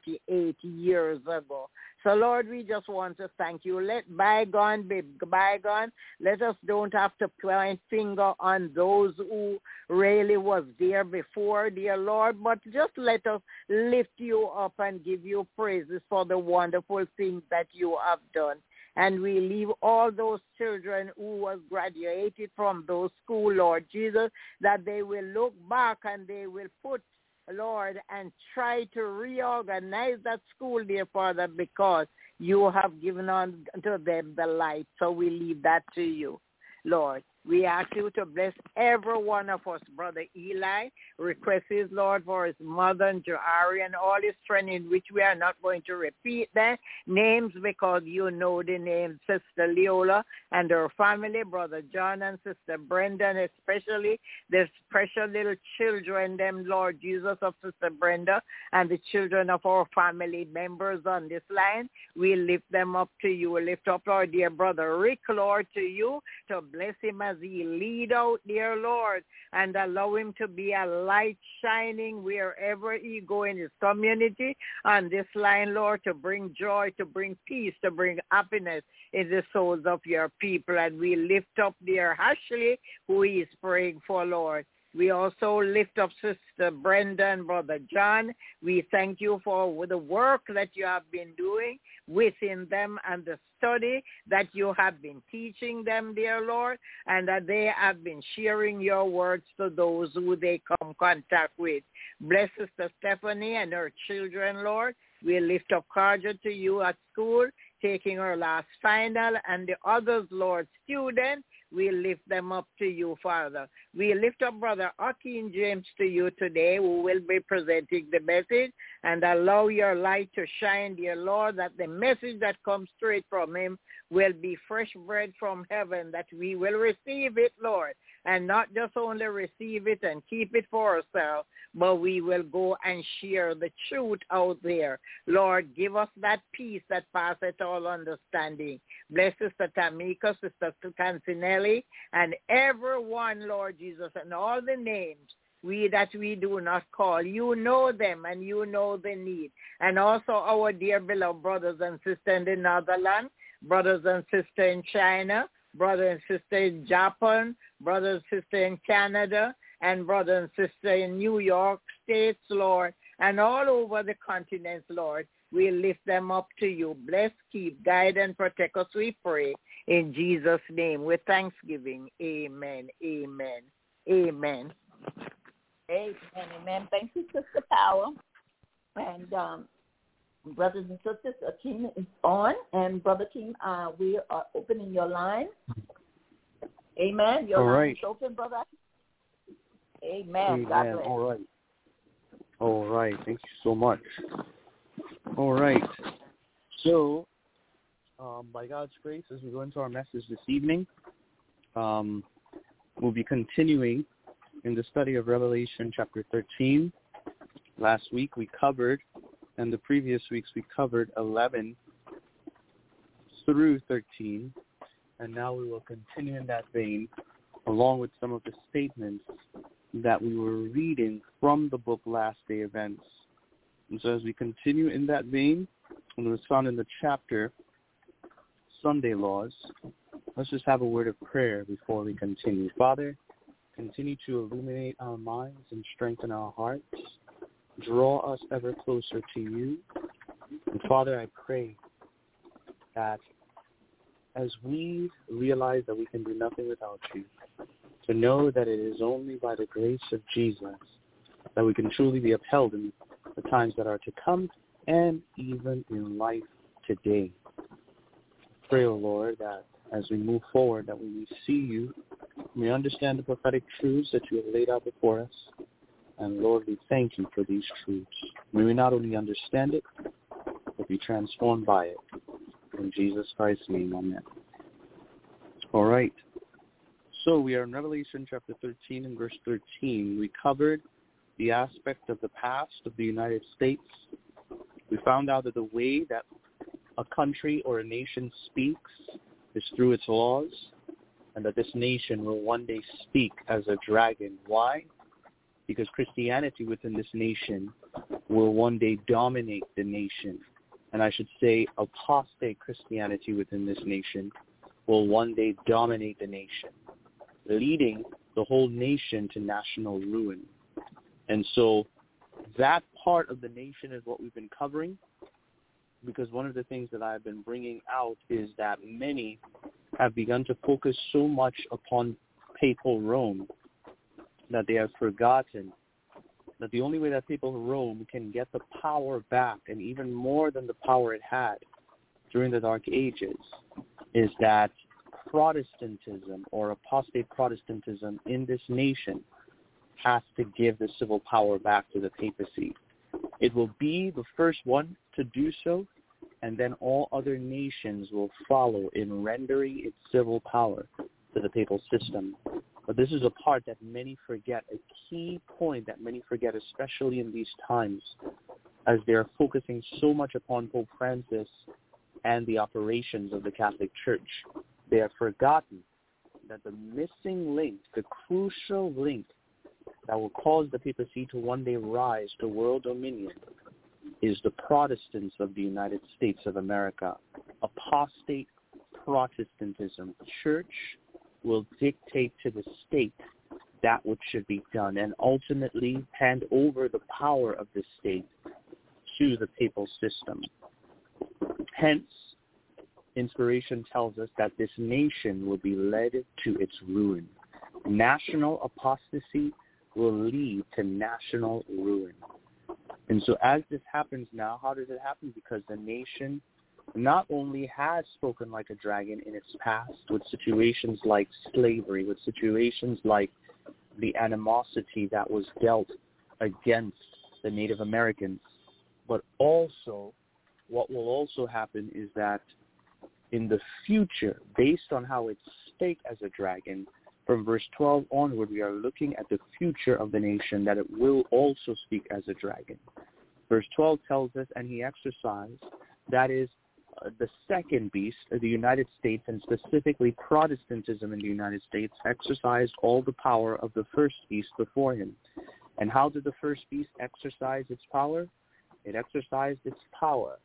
38 years ago. So, Lord, we just want to thank you. Let bygone be bygone. Let us don't have to point finger on those who really was there before, dear Lord, but just let us lift you up and give you praises for the wonderful things that you have done. And we leave all those children who was graduated from those schools, Lord Jesus, that they will look back and they will put Lord, and try to reorganize that school, dear Father, because you have given unto them the light. So we leave that to you, Lord. We ask you to bless every one of us. Brother Eli requests his, Lord, for his mother and Johari and all his friends, in which we are not going to repeat their names because you know the names. Sister Leola and her family, Brother John and Sister Brenda, and especially the precious little children, them, Lord Jesus, of Sister Brenda and the children of our family members on this line. We lift them up to you. We lift up our dear Brother Rick, Lord, to you, to bless him as he lead out, dear Lord, and allow him to be a light shining wherever he go in his community on this line, Lord, to bring joy, to bring peace, to bring happiness in the souls of your people. And we lift up dear Ashley, who he is praying for, Lord. We also lift up Sister Brenda and Brother John. We thank you for the work that you have been doing within them and the study that you have been teaching them, dear Lord, and that they have been sharing your words to those who they come contact with. Bless Sister Stephanie and her children, Lord. We lift up Carja to you at school, taking her last final, and the others, Lord, students. We lift them up to you, Father. We lift up Brother Akeem James to you today, who will be presenting the message, and allow your light to shine, dear Lord, that the message that comes straight from him will be fresh bread from heaven, that we will receive it, Lord, and not just only receive it and keep it for ourselves, but we will go and share the truth out there. Lord, give us that peace that passeth all understanding. Bless Sister Tamika, Sister Cancinelli, and everyone, Lord Jesus, and all the names that we do not call. You know them and you know the need. And also our dear beloved brothers and sisters in the Netherlands, brothers and sisters in China, brothers and sisters in Japan, brothers and sisters in Canada, and brothers and sisters in New York States, Lord, and all over the continents, Lord. We lift them up to you. Bless, keep, guide, and protect us, we pray. In Jesus' name, with thanksgiving. Amen, amen, amen. Amen, amen. Thank you, Sister Power. And brothers and sisters, Akeem is on. And Brother Akeem, we are opening your line. Amen. Your line is open, Brother. Amen. God bless. All right. Thank you so much. All right. So, by God's grace, as we go into our message this evening, we'll be continuing in the study of Revelation chapter 13. Last week we covered, and the previous weeks we covered 11 through 13, and now we will continue in that vein, along with some of the statements that we were reading from the book Last Day Events. And so as we continue in that vein, and it's found in the chapter Sunday Laws, let's just have a word of prayer before we continue. Father, continue to illuminate our minds and strengthen our hearts. Draw us ever closer to you. And Father, I pray that as we realize that we can do nothing without you, to know that it is only by the grace of Jesus that we can truly be upheld in the times that are to come and even in life today. Pray, O Lord, that as we move forward, that when we see you, we understand the prophetic truths that you have laid out before us. And Lord, we thank you for these truths. May we not only understand it, but be transformed by it. In Jesus Christ's name, amen. All right. So we are in Revelation chapter 13 and verse 13. We covered the aspect of the past of the United States. We found out that the way that a country or a nation speaks is through its laws, and that this nation will one day speak as a dragon. Why? Because Christianity within this nation will one day dominate the nation. And I should say apostate Christianity within this nation will one day dominate the nation, leading the whole nation to national ruin. And so that part of the nation is what we've been covering, because one of the things that I've been bringing out is that many have begun to focus so much upon papal Rome that they have forgotten that the only way that papal Rome can get the power back, and even more than the power it had during the Dark Ages, is that Protestantism or apostate Protestantism in this nation has to give the civil power back to the papacy. It will be the first one to do so, and then all other nations will follow in rendering its civil power to the papal system. But this is a part that many forget, a key point that many forget, especially in these times, as they're focusing so much upon Pope Francis and the operations of the Catholic Church. They have forgotten that the missing link, the crucial link that will cause the papacy to one day rise to world dominion, is the Protestants of the United States of America. Apostate Protestantism. The church will dictate to the state that which should be done and ultimately hand over the power of the state to the papal system. Hence, inspiration tells us that this nation will be led to its ruin. National apostasy will lead to national ruin. And so as this happens now, how does it happen? Because the nation not only has spoken like a dragon in its past with situations like slavery, with situations like the animosity that was dealt against the Native Americans, but also what will also happen is that in the future, based on how it spake as a dragon, from verse 12 onward, we are looking at the future of the nation, that it will also speak as a dragon. Verse 12 tells us, and he exercised, that is, the second beast, the United States, and specifically Protestantism in the United States, exercised all the power of the first beast before him. And how did the first beast exercise its power? It exercised its power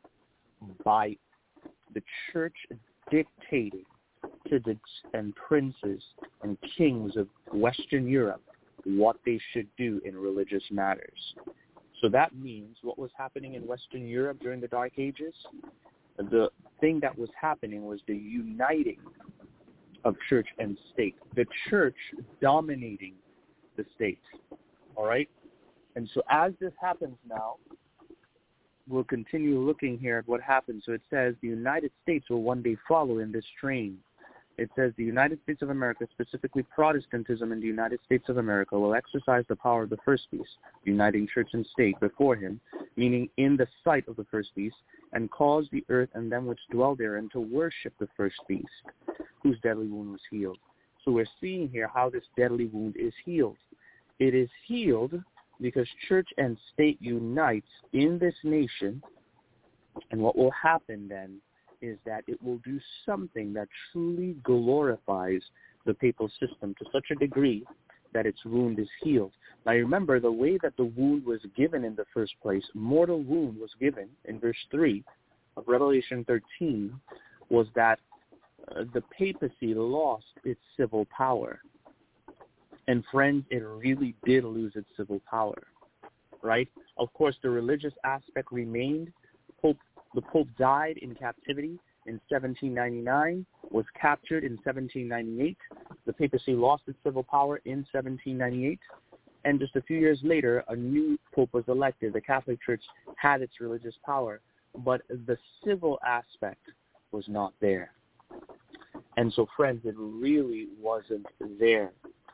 by the church dictating to the and princes and kings of Western Europe what they should do in religious matters. So that means what was happening in Western Europe during the Dark Ages, the thing that was happening was the uniting of church and state, the church dominating the state, all right? And so as this happens now, we'll continue looking here at what happens. So it says the United States will one day follow in this train. It says the United States of America, specifically Protestantism in the United States of America, will exercise the power of the first beast, uniting church and state before him, meaning in the sight of the first beast, and cause the earth and them which dwell therein to worship the first beast, whose deadly wound was healed. So we're seeing here how this deadly wound is healed. It is healed because church and state unites in this nation, and what will happen then is that it will do something that truly glorifies the papal system to such a degree that its wound is healed. Now remember, the way that the wound was given in the first place, mortal wound was given in verse 3 of Revelation 13, was that the papacy lost its civil power. And friends, it really did lose its civil power, right? Of course, the religious aspect remained. The Pope died in captivity in 1799, was captured in 1798. The papacy lost its civil power in 1798. And just a few years later, a new Pope was elected. The Catholic Church had its religious power, but the civil aspect was not there. And so, friends, it really wasn't there.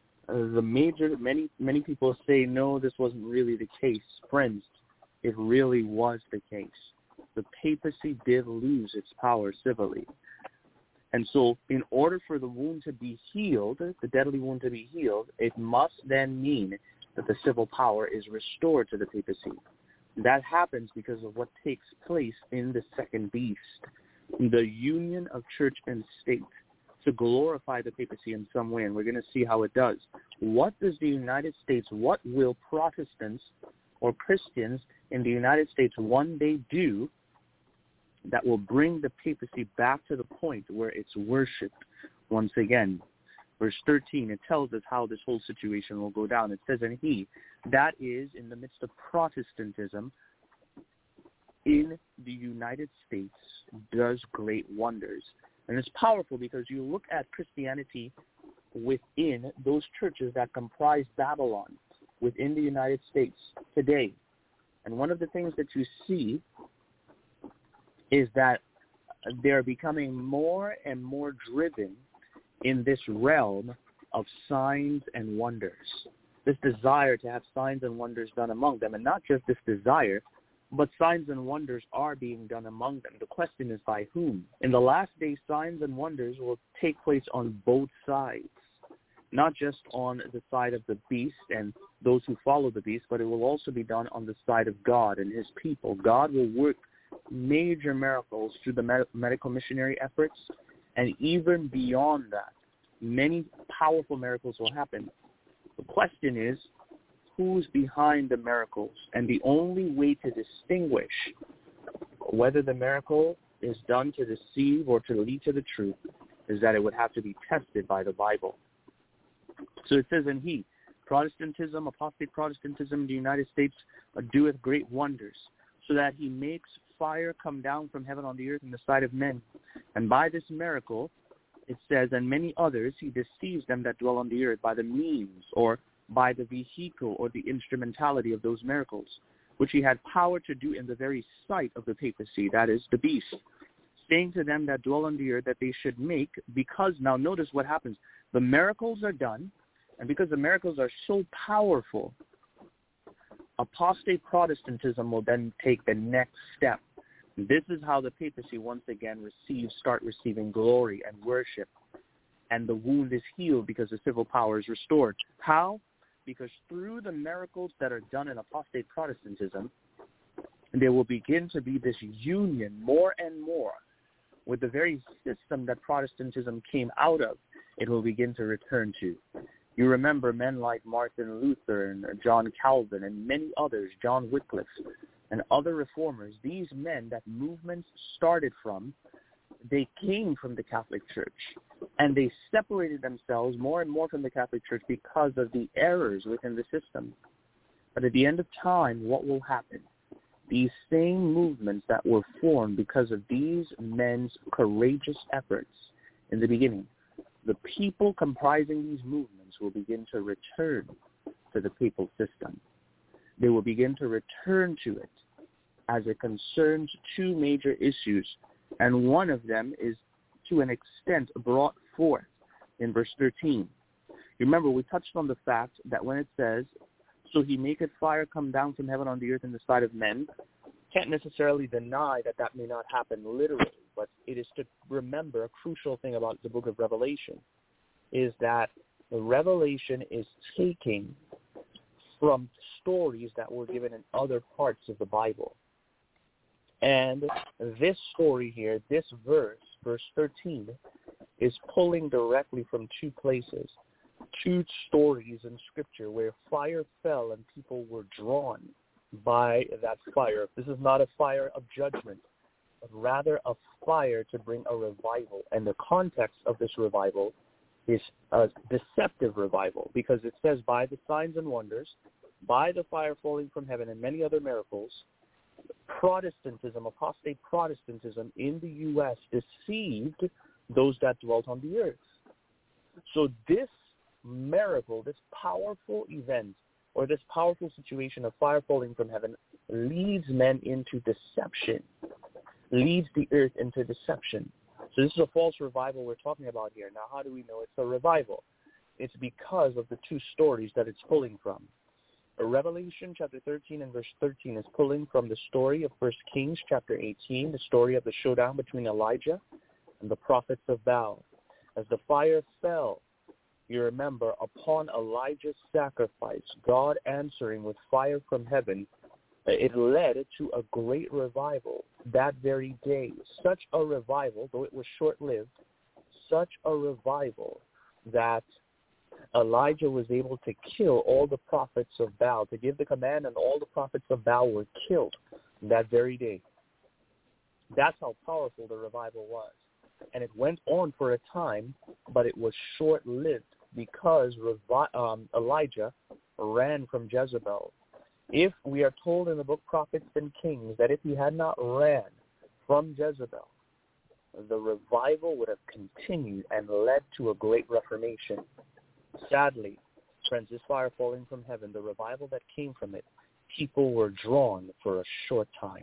Many people say, no, this wasn't really the case. Friends, it really was the case. The papacy did lose its power civilly. And so in order for the wound to be healed, the deadly wound to be healed, it must then mean that the civil power is restored to the papacy. That happens because of what takes place in the second beast, the union of church and state to glorify the papacy in some way, and we're going to see how it does. What does the United States, what will Protestants or Christians in the United States one day do that will bring the papacy back to the point where it's worshipped once again? Verse 13, it tells us how this whole situation will go down. It says, and he, that is in the midst of Protestantism in the United States, does great wonders. And it's powerful because you look at Christianity within those churches that comprise Babylon. within the United States today. And one of the things that you see is that they're becoming more and more driven in this realm of signs and wonders, this desire to have signs and wonders done among them. And not just this desire, but signs and wonders are being done among them. The question is by whom? In the last days, signs and wonders will take place on both sides, not just on the side of the beast and those who follow the beast, but it will also be done on the side of God and his people. God will work major miracles through the medical missionary efforts, and even beyond that, many powerful miracles will happen. The question is, who's behind the miracles? And the only way to distinguish whether the miracle is done to deceive or to lead to the truth is that it would have to be tested by the Bible. So it says, and he, Protestantism, apostate Protestantism in the United States, doeth great wonders, so that he makes fire come down from heaven on the earth in the sight of men. And by this miracle, it says, and many others, he deceives them that dwell on the earth by the means or by the vehicle or the instrumentality of those miracles, which he had power to do in the very sight of the papacy, that is, the beast, saying to them that dwell on the earth that they should make, because, now notice what happens, the miracles are done, and because the miracles are so powerful, apostate Protestantism will then take the next step. This is how the papacy once again start receiving glory and worship, and the wound is healed because the civil power is restored. How? Because through the miracles that are done in apostate Protestantism, there will begin to be this union more and more with the very system that Protestantism came out of. It will begin to return to. You remember men like Martin Luther and John Calvin and many others, John Wycliffe and other reformers. These men that movements started from, they came from the Catholic Church, and they separated themselves more and more from the Catholic Church because of the errors within the system. But at the end of time, what will happen? These same movements that were formed because of these men's courageous efforts in the beginning, the people comprising these movements will begin to return to the papal system. They will begin to return to it as it concerns two major issues, and one of them is to an extent brought forth in verse 13. Remember, we touched on the fact that when it says, so he maketh fire come down from heaven on the earth in the sight of men, can't necessarily deny that that may not happen literally, but it is to remember a crucial thing about the book of Revelation is that the Revelation is taking from stories that were given in other parts of the Bible. And this story here, this verse, verse 13, is pulling directly from two places, two stories in Scripture where fire fell and people were drawn by that fire. This is not a fire of judgment, but rather a fire to bring a revival. And the context of this revival is a deceptive revival, because it says by the signs and wonders, by the fire falling from heaven and many other miracles, Protestantism, apostate Protestantism in the U.S. deceived those that dwelt on the earth. So this miracle, this powerful event, or this powerful situation of fire falling from heaven leads men into deception, leads the earth into deception. So this is a false revival we're talking about here. Now, how do we know it's a revival? It's because of the two stories that it's pulling from. Revelation chapter 13 and verse 13 is pulling from the story of 1 Kings chapter 18, the story of the showdown between Elijah and the prophets of Baal. As the fire fell, you remember, upon Elijah's sacrifice, God answering with fire from heaven, it led to a great revival that very day. Such a revival, though it was short-lived, such a revival that Elijah was able to kill all the prophets of Baal, to give the command, and all the prophets of Baal were killed that very day. That's how powerful the revival was. And it went on for a time, but it was short-lived because Elijah ran from Jezebel. If we are told in the book Prophets and Kings that if he had not ran from Jezebel, the revival would have continued and led to a great reformation. Sadly, Friends, this fire falling from heaven, the revival that came from it, people were drawn for a short time.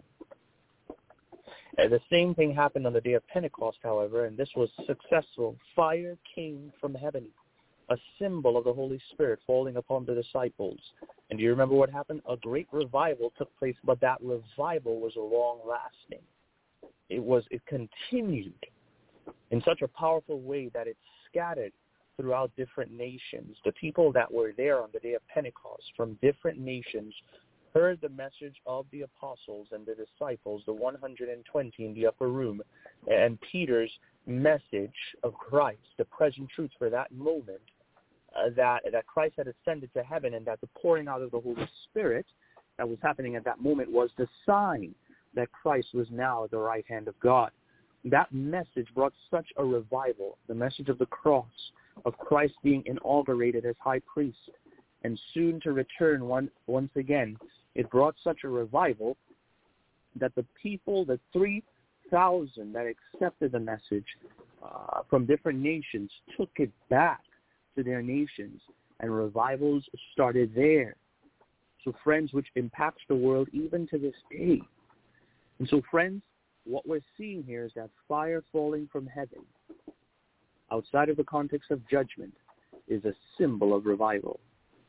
And the same thing happened on the day of Pentecost, however, and this was successful. Fire came from heaven, a symbol of the Holy Spirit falling upon the disciples. And do you remember what happened? A great revival took place, but that revival was long-lasting. It continued in such a powerful way that it scattered throughout different nations. The people that were there on the day of Pentecost from different nations heard the message of the apostles and the disciples, the 120 in the upper room, and Peter's message of Christ, the present truth for that moment, that Christ had ascended to heaven, and that the pouring out of the Holy Spirit that was happening at that moment was the sign that Christ was now at the right hand of God. That message brought such a revival, the message of the cross, of Christ being inaugurated as high priest, and soon to return once again. It brought such a revival that the people, the 3,000 that accepted the message from different nations, took it back to their nations, and revivals started there. So, friends, which impacts the world even to this day. And so, friends, what we're seeing here is that fire falling from heaven, outside of the context of judgment, is a symbol of revival.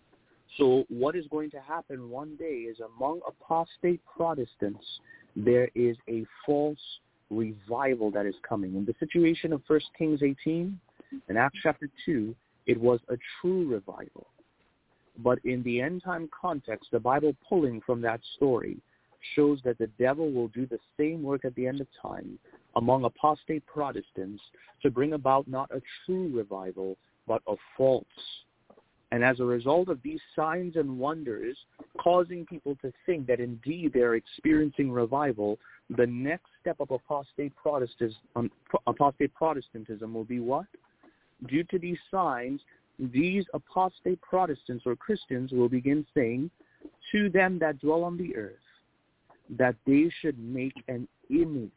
So what is going to happen one day is among apostate Protestants, there is a false revival that is coming. In the situation of 1 Kings 18, in Acts chapter 2, it was a true revival. But in the end-time context, the Bible pulling from that story shows that the devil will do the same work at the end of time among apostate Protestants to bring about not a true revival, but a false. And as a result of these signs and wonders causing people to think that indeed they're experiencing revival, the next step of apostate Protestantism will be what? Due to these signs, these apostate Protestants or Christians will begin saying to them that dwell on the earth that they should make an image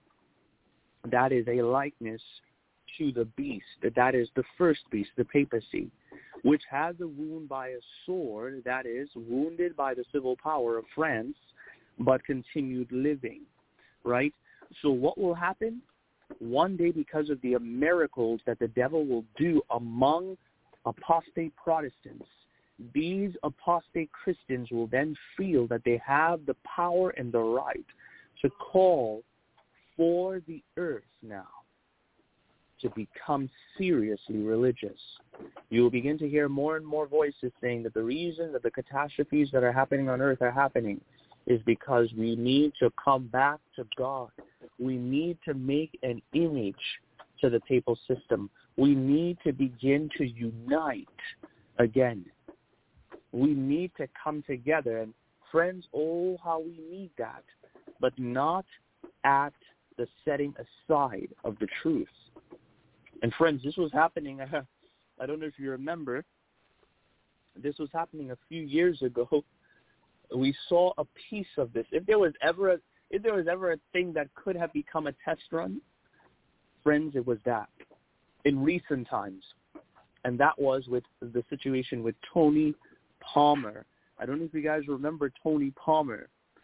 that is a likeness to the beast, that is the first beast, the papacy, which has a wound by a sword, that is, wounded by the civil power of France, but continued living, right? So what will happen? One day, because of the miracles that the devil will do among apostate Protestants, these apostate Christians will then feel that they have the power and the right to call for the earth now to become seriously religious. You will begin to hear more and more voices saying that the reason that the catastrophes that are happening on earth are happening is because we need to come back to God. We need to make an image to the papal system. We need to begin to unite again. We need to come together. And friends, oh, how we need that, but not at the setting aside of the truth. And friends, this was happening, I don't know if you remember, this was happening a few years ago. We saw a piece of this. If there was ever a thing that could have become a test run, friends, it was that in recent times. And that was with the situation with Tony Palmer. I don't know if you guys remember Tony Palmer.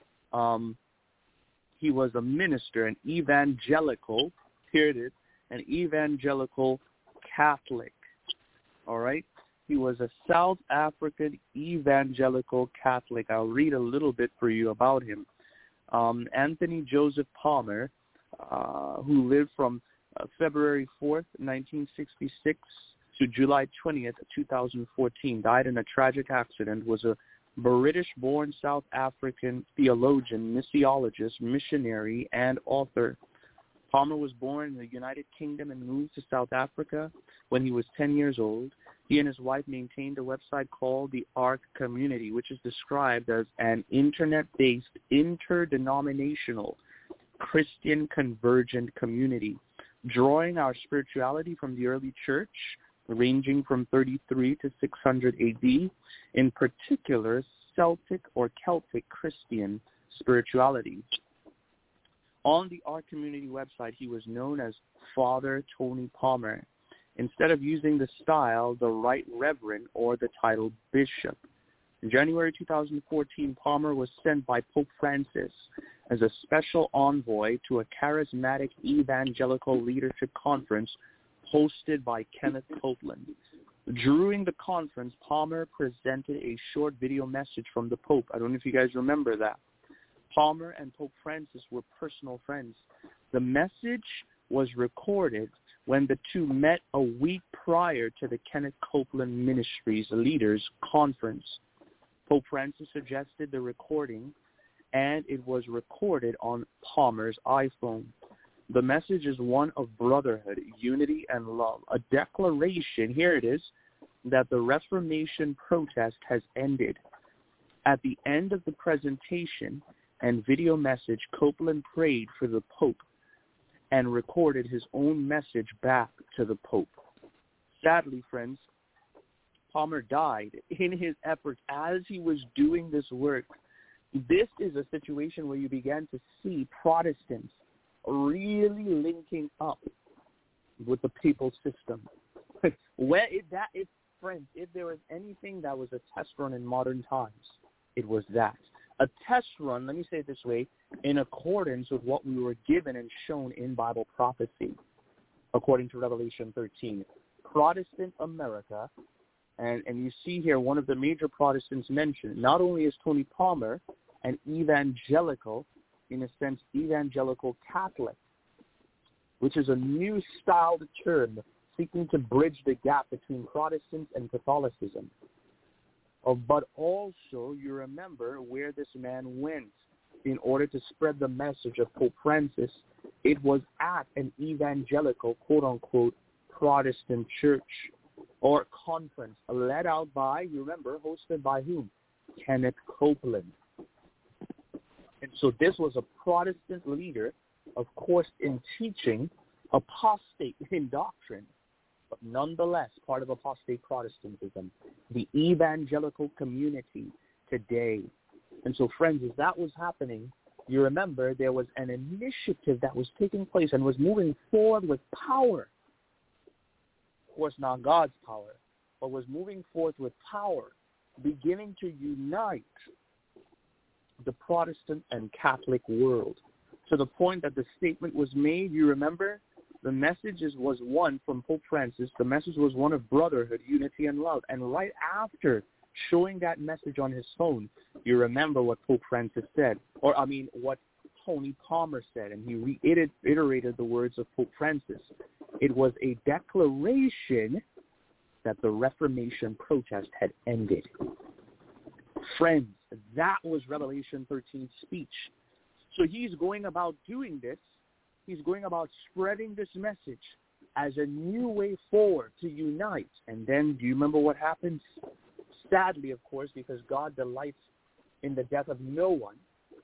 He was a minister, an evangelical, here it is, an evangelical Catholic, all right? He was a South African evangelical Catholic. I'll read a little bit for you about him. Anthony Joseph Palmer, who lived from February 4th, 1966 to July 20th, 2014, died in a tragic accident, was a British-born South African theologian, missiologist, missionary, and author. Palmer was born in the United Kingdom and moved to South Africa when he was 10 years old. He and his wife maintained a website called the Ark Community, which is described as an internet-based, interdenominational, Christian convergent community, drawing our spirituality from the early church, ranging from 33 to 600 AD, in particular Celtic or Celtic Christian spirituality. On the Ark Community website, he was known as Father Tony Palmer. instead of using the style, the Right Reverend, or the title Bishop. In January 2014, Palmer was sent by Pope Francis as a special envoy to a charismatic evangelical leadership conference hosted by Kenneth Copeland. During the conference, Palmer presented a short video message from the Pope. I don't know if you guys remember that. Palmer and Pope Francis were personal friends. The message was recorded when the two met a week prior to the Kenneth Copeland Ministries Leaders Conference. Pope Francis suggested the recording, and it was recorded on Palmer's iPhone. The message is one of brotherhood, unity, and love, a declaration, here it is, that the Reformation protest has ended. At the end of the presentation and video message, Copeland prayed for the Pope and recorded his own message back to the Pope. Sadly, friends, Palmer died in his efforts as he was doing this work. This is a situation where you began to see Protestants really linking up with the papal system. Friends, if there was anything that was a test run in modern times, it was that. A test run, let me say it this way, in accordance with what we were given and shown in Bible prophecy, according to Revelation 13. Protestant America, and you see here one of the major Protestants mentioned, not only is Tony Palmer an evangelical, in a sense, evangelical Catholic, which is a new styled term seeking to bridge the gap between Protestants and Catholicism. But also, you remember where this man went in order to spread the message of Pope Francis. It was at an evangelical, quote-unquote, Protestant church or conference led out by, you remember, hosted by whom? Kenneth Copeland. And so this was a Protestant leader, of course, in teaching, apostate in doctrine, but nonetheless part of apostate Protestantism, the evangelical community today. And so, friends, as that was happening, you remember there was an initiative that was taking place and was moving forward with power. Of course, not God's power, but was moving forth with power, beginning to unite the Protestant and Catholic world, to the point that the statement was made, you remember, the message was one from Pope Francis. The message was one of brotherhood, unity, and love. And right after showing that message on his phone, you remember what Pope Francis said, what Tony Palmer said, and he reiterated the words of Pope Francis. It was a declaration that the Reformation protest had ended. Friends, that was Revelation 13's speech. So he's going about doing this. He's going about spreading this message as a new way forward to unite. And then, do you remember what happens? Sadly, of course, because God delights in the death of no one.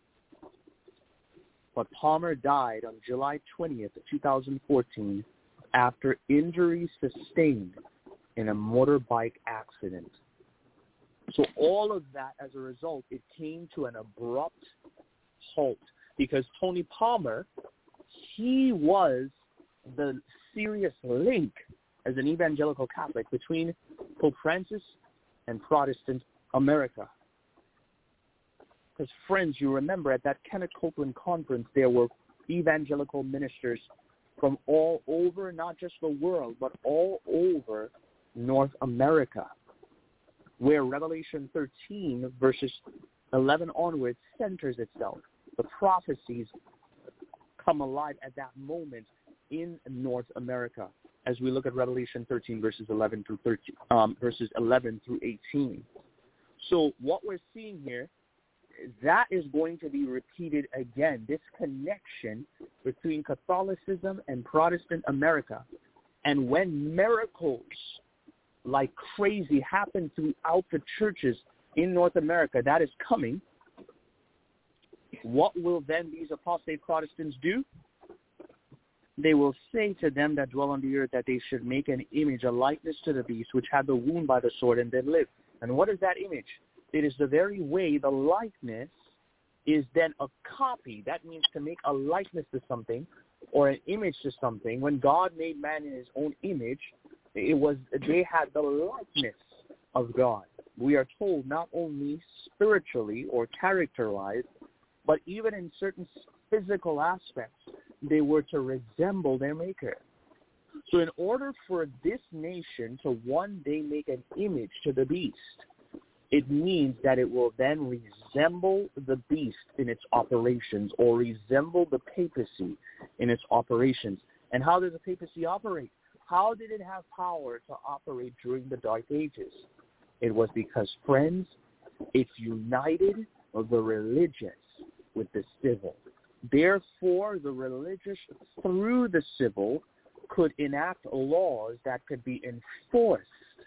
But Palmer died on July 20th, 2014, after injuries sustained in a motorbike accident. So all of that, as a result, it came to an abrupt halt because Tony Palmer, he was the serious link as an evangelical Catholic between Pope Francis and Protestant America. Because, friends, you remember at that Kenneth Copeland conference, there were evangelical ministers from all over, not just the world, but all over North America, where Revelation 13, verses 11 onwards, centers itself. The prophecies come alive at that moment in North America as we look at Revelation 13, verses 11 through 18. So what we're seeing here, that is going to be repeated again, this connection between Catholicism and Protestant America. And when miracles like crazy happen throughout the churches in North America, that is coming, what will then these apostate Protestants do? They will say to them that dwell on the earth that they should make an image, a likeness to the beast, which had the wound by the sword and then live. And what is that image? It is the very way the likeness is then a copy. That means to make a likeness to something or an image to something. When God made man in his own image, they had the likeness of God. We are told not only spiritually or character-wise, but even in certain physical aspects, they were to resemble their Maker. So in order for this nation to one day make an image to the beast, it means that it will then resemble the beast in its operations, or resemble the papacy in its operations. And how does the papacy operate? How did it have power to operate during the Dark Ages? It was because, friends, it united the religious with the civil. Therefore, the religious, through the civil, could enact laws that could be enforced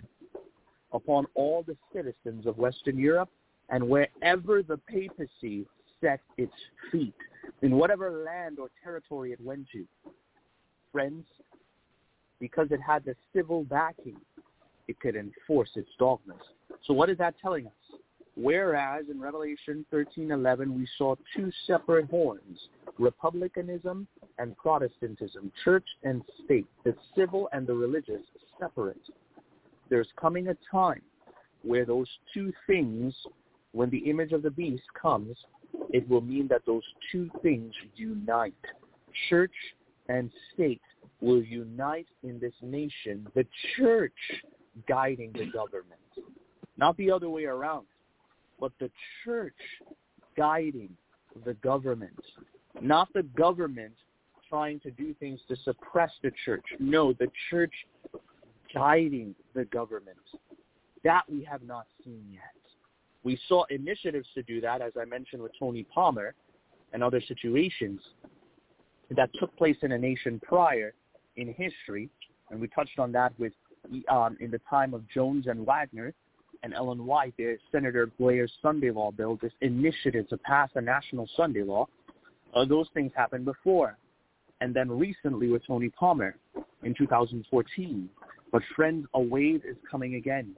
upon all the citizens of Western Europe and wherever the papacy set its feet, in whatever land or territory it went to. Friends, because it had the civil backing, it could enforce its dogmas. So what is that telling us? Whereas in Revelation 13:11 we saw two separate horns, republicanism and Protestantism, church and state, the civil and the religious separate. There's coming a time where those two things, when the image of the beast comes, it will mean that those two things unite. Church and state will unite in this nation, the church guiding the government. Not the other way around, but the church guiding the government. Not the government trying to do things to suppress the church. No, the church guiding the government. That we have not seen yet. We saw initiatives to do that, as I mentioned with Tony Palmer and other situations that took place in a nation prior in history, and we touched on that with in the time of Jones and Wagner and Ellen White, Senator Blair's Sunday Law bill, this initiative to pass a national Sunday law. Those things happened before. And then recently with Tony Palmer in 2014. But friends, a wave is coming again.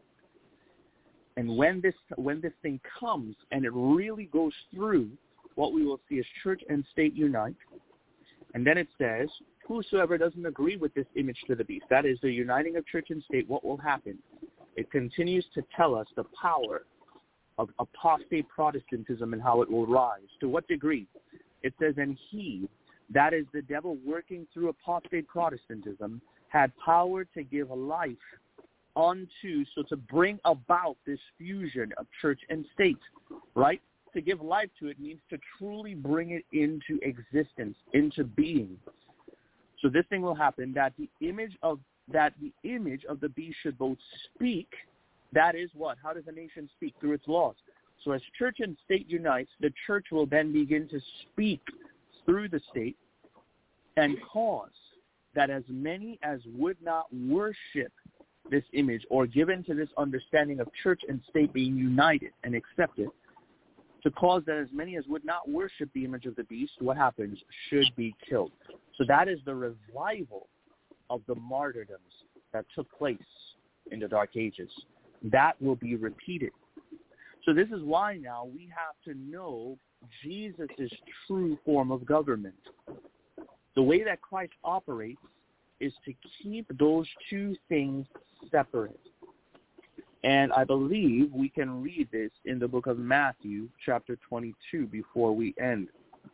And when this thing comes and it really goes through, what we will see is church and state unite. And then it says, whosoever doesn't agree with this image to the beast, that is the uniting of church and state, what will happen? It continues to tell us the power of apostate Protestantism and how it will rise. To what degree? It says, and he, that is the devil working through apostate Protestantism, had power to give life unto, so to bring about this fusion of church and state, right? To give life to it means to truly bring it into existence, into being. So this thing will happen, that the image of the beast should both speak. That is what? How does a nation speak? Through its laws. So as church and state unites, the church will then begin to speak through the state and cause that as many as would not worship this image or give into this understanding of church and state being united and accepted, to cause that as many as would not worship the image of the beast, what happens? Should be killed. So that is the revival of the martyrdoms that took place in the Dark Ages. That will be repeated. So this is why now we have to know Jesus' true form of government. The way that Christ operates is to keep those two things separate. And I believe we can read this in the book of Matthew, chapter 22, before we end.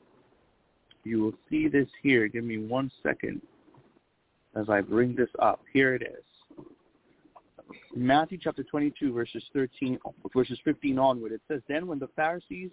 You will see this here. Give me 1 second as I bring this up. Here it is. Matthew chapter 22, verses 15 onward. It says, Then went the Pharisees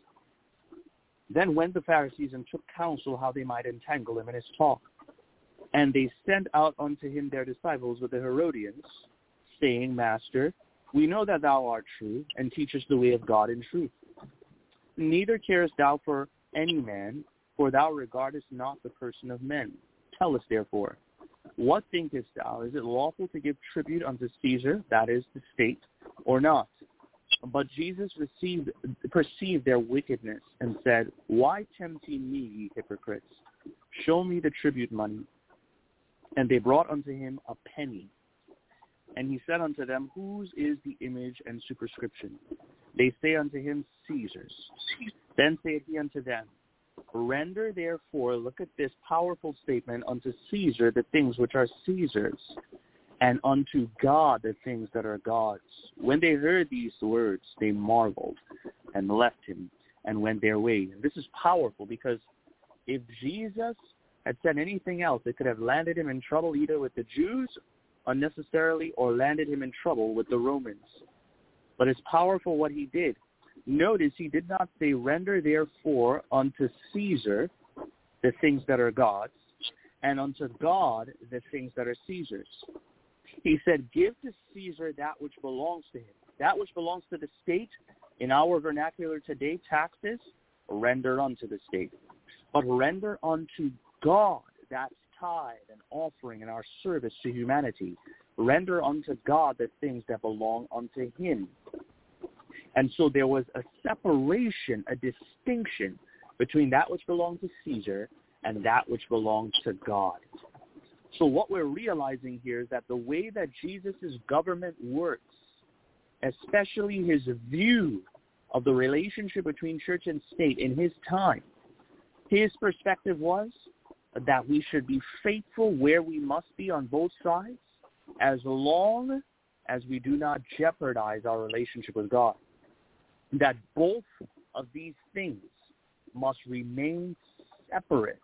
and took counsel how they might entangle him in his talk. And they sent out unto him their disciples with the Herodians, saying, Master, we know that thou art true, and teachest the way of God in truth. Neither carest thou for any man, for thou regardest not the person of men. Tell us therefore, what thinkest thou? Is it lawful to give tribute unto Caesar, that is, the state, or not? But Jesus perceived their wickedness, and said, Why tempt ye me, ye hypocrites? Show me the tribute money. And they brought unto him a penny. And he said unto them, Whose is the image and superscription? They say unto him, Caesar's. Then saith he unto them, Render therefore, look at this powerful statement, unto Caesar the things which are Caesar's, and unto God the things that are God's. When they heard these words, they marveled and left him and went their way. And this is powerful, because if Jesus had said anything else, it could have landed him in trouble either with the Jews unnecessarily or landed him in trouble with the Romans. But it's powerful what he did. Notice he did not say, render therefore unto Caesar the things that are God's, and unto God the things that are Caesar's. He said, give to Caesar that which belongs to him. That which belongs to the state, in our vernacular today, taxes, render unto the state. But render unto God, that's tithe and offering and our service to humanity. Render unto God the things that belong unto him. And so there was a separation, a distinction between that which belonged to Caesar and that which belonged to God. So what we're realizing here is that the way that Jesus' government works, especially his view of the relationship between church and state in his time, his perspective was that we should be faithful where we must be on both sides, as long as we do not jeopardize our relationship with God. That both of these things must remain separate.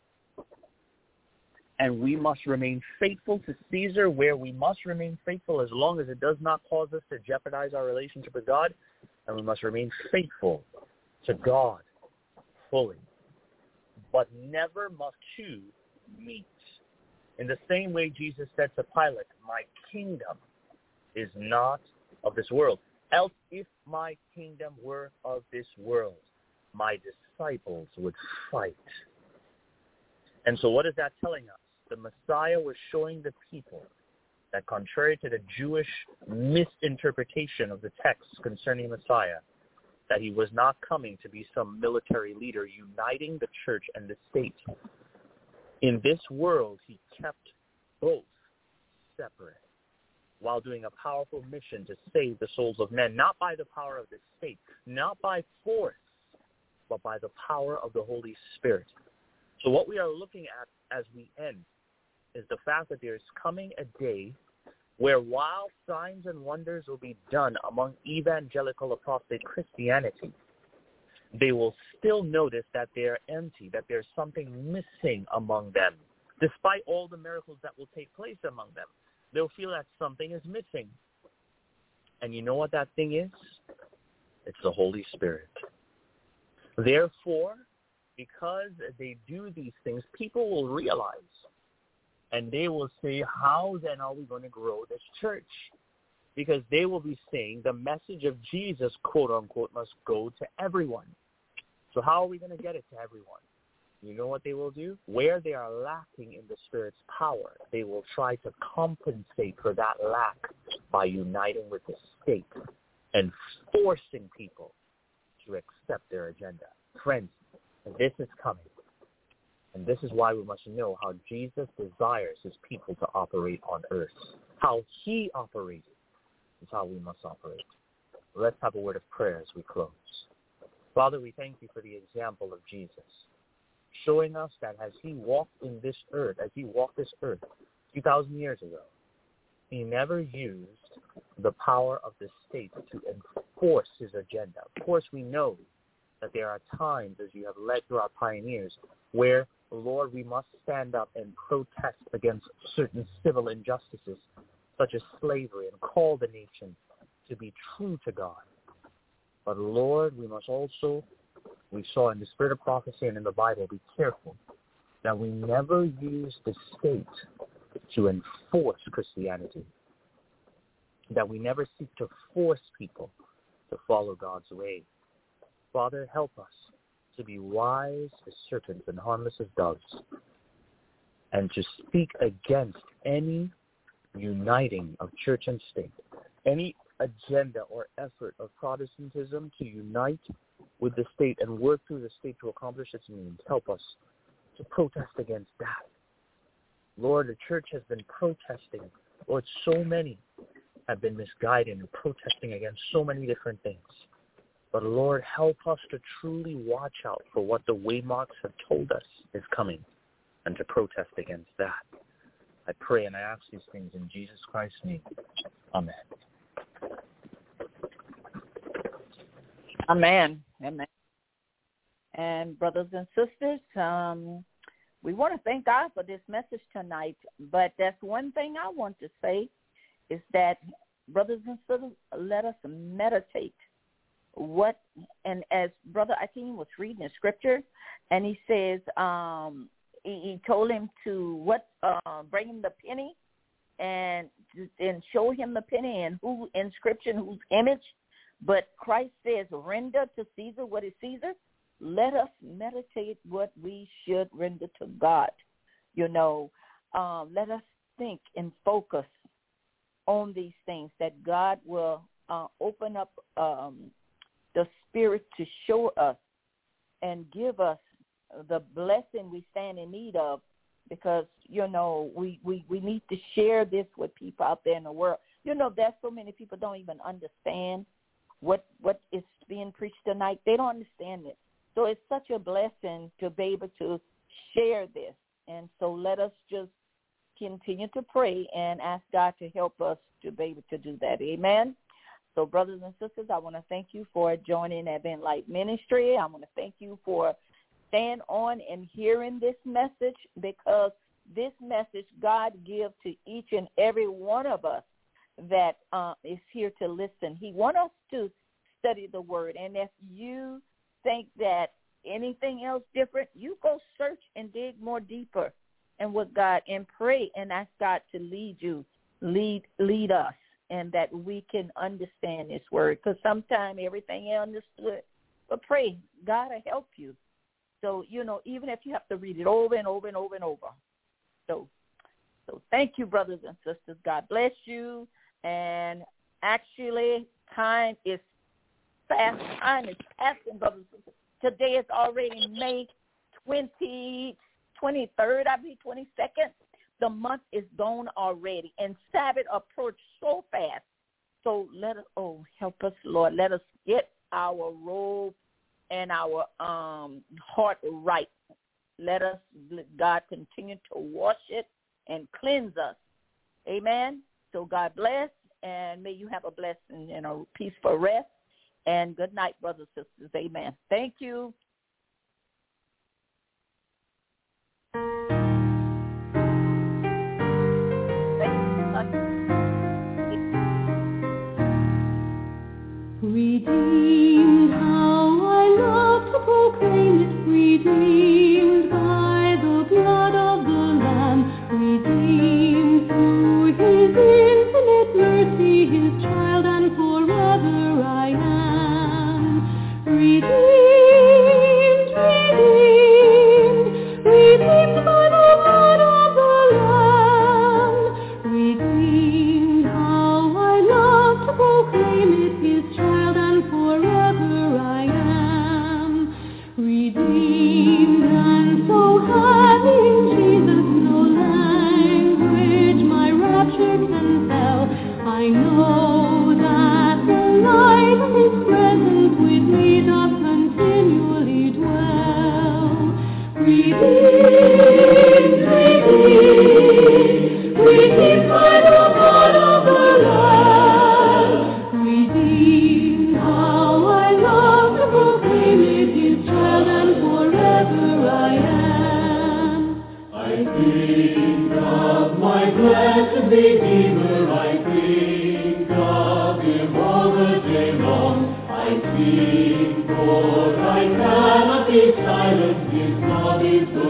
And we must remain faithful to Caesar where we must remain faithful, as long as it does not cause us to jeopardize our relationship with God. And we must remain faithful to God fully. But never must two meet. In the same way Jesus said to Pilate, my kingdom is not of this world. Else if my kingdom were of this world, my disciples would fight. And so what is that telling us? The Messiah was showing the people that, contrary to the Jewish misinterpretation of the text concerning Messiah, that he was not coming to be some military leader uniting the church and the state. In this world, he kept both separate while doing a powerful mission to save the souls of men, not by the power of the state, not by force, but by the power of the Holy Spirit. So what we are looking at as we end is the fact that there is coming a day where, while signs and wonders will be done among evangelical apostate Christianity, they will still notice that they're empty, that there's something missing among them. Despite all the miracles that will take place among them, they'll feel that something is missing. And you know what that thing is? It's the Holy Spirit. Therefore, because they do these things, people will realize, and they will say, how then are we going to grow this church? Because they will be saying the message of Jesus, quote unquote, must go to everyone. So how are we going to get it to everyone? You know what they will do? Where they are lacking in the Spirit's power, they will try to compensate for that lack by uniting with the state and forcing people to accept their agenda. Friends, this is coming. And this is why we must know how Jesus desires his people to operate on earth. How he operated is how we must operate. Let's have a word of prayer as we close. Father, we thank you for the example of Jesus, showing us that as he walked in this earth, 2,000 years ago, he never used the power of the state to enforce his agenda. Of course, we know that there are times, as you have led through our pioneers, where, Lord, we must stand up and protest against certain civil injustices, such as slavery, and call the nation to be true to God. But, Lord, we must also, we saw in the spirit of prophecy and in the Bible, be careful that we never use the state to enforce Christianity, that we never seek to force people to follow God's way. Father, help us to be wise as serpents and harmless as doves, and to speak against any uniting of church and state, any agenda or effort of Protestantism to unite with the state and work through the state to accomplish its means. Help us to protest against that. Lord, the church has been protesting. Lord, so many have been misguided and protesting against so many different things. But Lord, help us to truly watch out for what the waymarks have told us is coming and to protest against that. I pray and I ask these things in Jesus Christ's name. Amen. Amen. Amen. And brothers and sisters, we want to thank God for this message tonight. But that's one thing I want to say is that, brothers and sisters, let us meditate. And as Brother Akeem was reading the scripture, and he says, he told him to bring him the penny and show him the penny and who inscription, whose image. But Christ says, render to Caesar what is Caesar. Let us meditate what we should render to God. Let us think and focus on these things, that God will open up the Spirit to show us and give us the blessing we stand in need of, because, we need to share this with people out there in the world. There's so many people don't even understand what is being preached tonight. They don't understand it. So it's such a blessing to be able to share this. And so let us just continue to pray and ask God to help us to be able to do that. Amen. So brothers and sisters, I want to thank you for joining Advent Light Ministry. I want to thank you for staying on and hearing this message, because this message God gives to each and every one of us that is here to listen. He wants us to study the word. And if you think that anything else different, you go search and dig more deeper and with God and pray and ask God to lead us, and that we can understand this word, because sometimes everything is understood. But pray, God will help you. So, even if you have to read it over and over and over and over. So thank you, brothers and sisters. God bless you. And actually, time is fast. Time is passing, brothers and sisters. Today is already May 23rd, 22nd. The month is gone already, and Sabbath approached so fast. So help us, Lord. Let us get our robe and our heart right. Let God continue to wash it and cleanse us. Amen. So God bless, and may you have a blessing and a peaceful rest. And good night, brothers and sisters. Amen. Thank you. Redeemed, how I love to proclaim it, redeemed by the blood of the Lamb, redeemed through his infinite mercy, his child, and forever I am. Redeemed by the blood of the Lamb, redeemed, how I love to proclaim it, his child, and forever I am. Redeemed, and so having Jesus no language my rapture can tell, I know that the light of his presence with me doth continually dwell. Redeemed by the blood of the Lamb, redeemed, how I love to proclaim it, his child, and forever I am. I think of my blessed Redeemer, I think of him all the day long. I think, Lord, I cannot be silent, his love is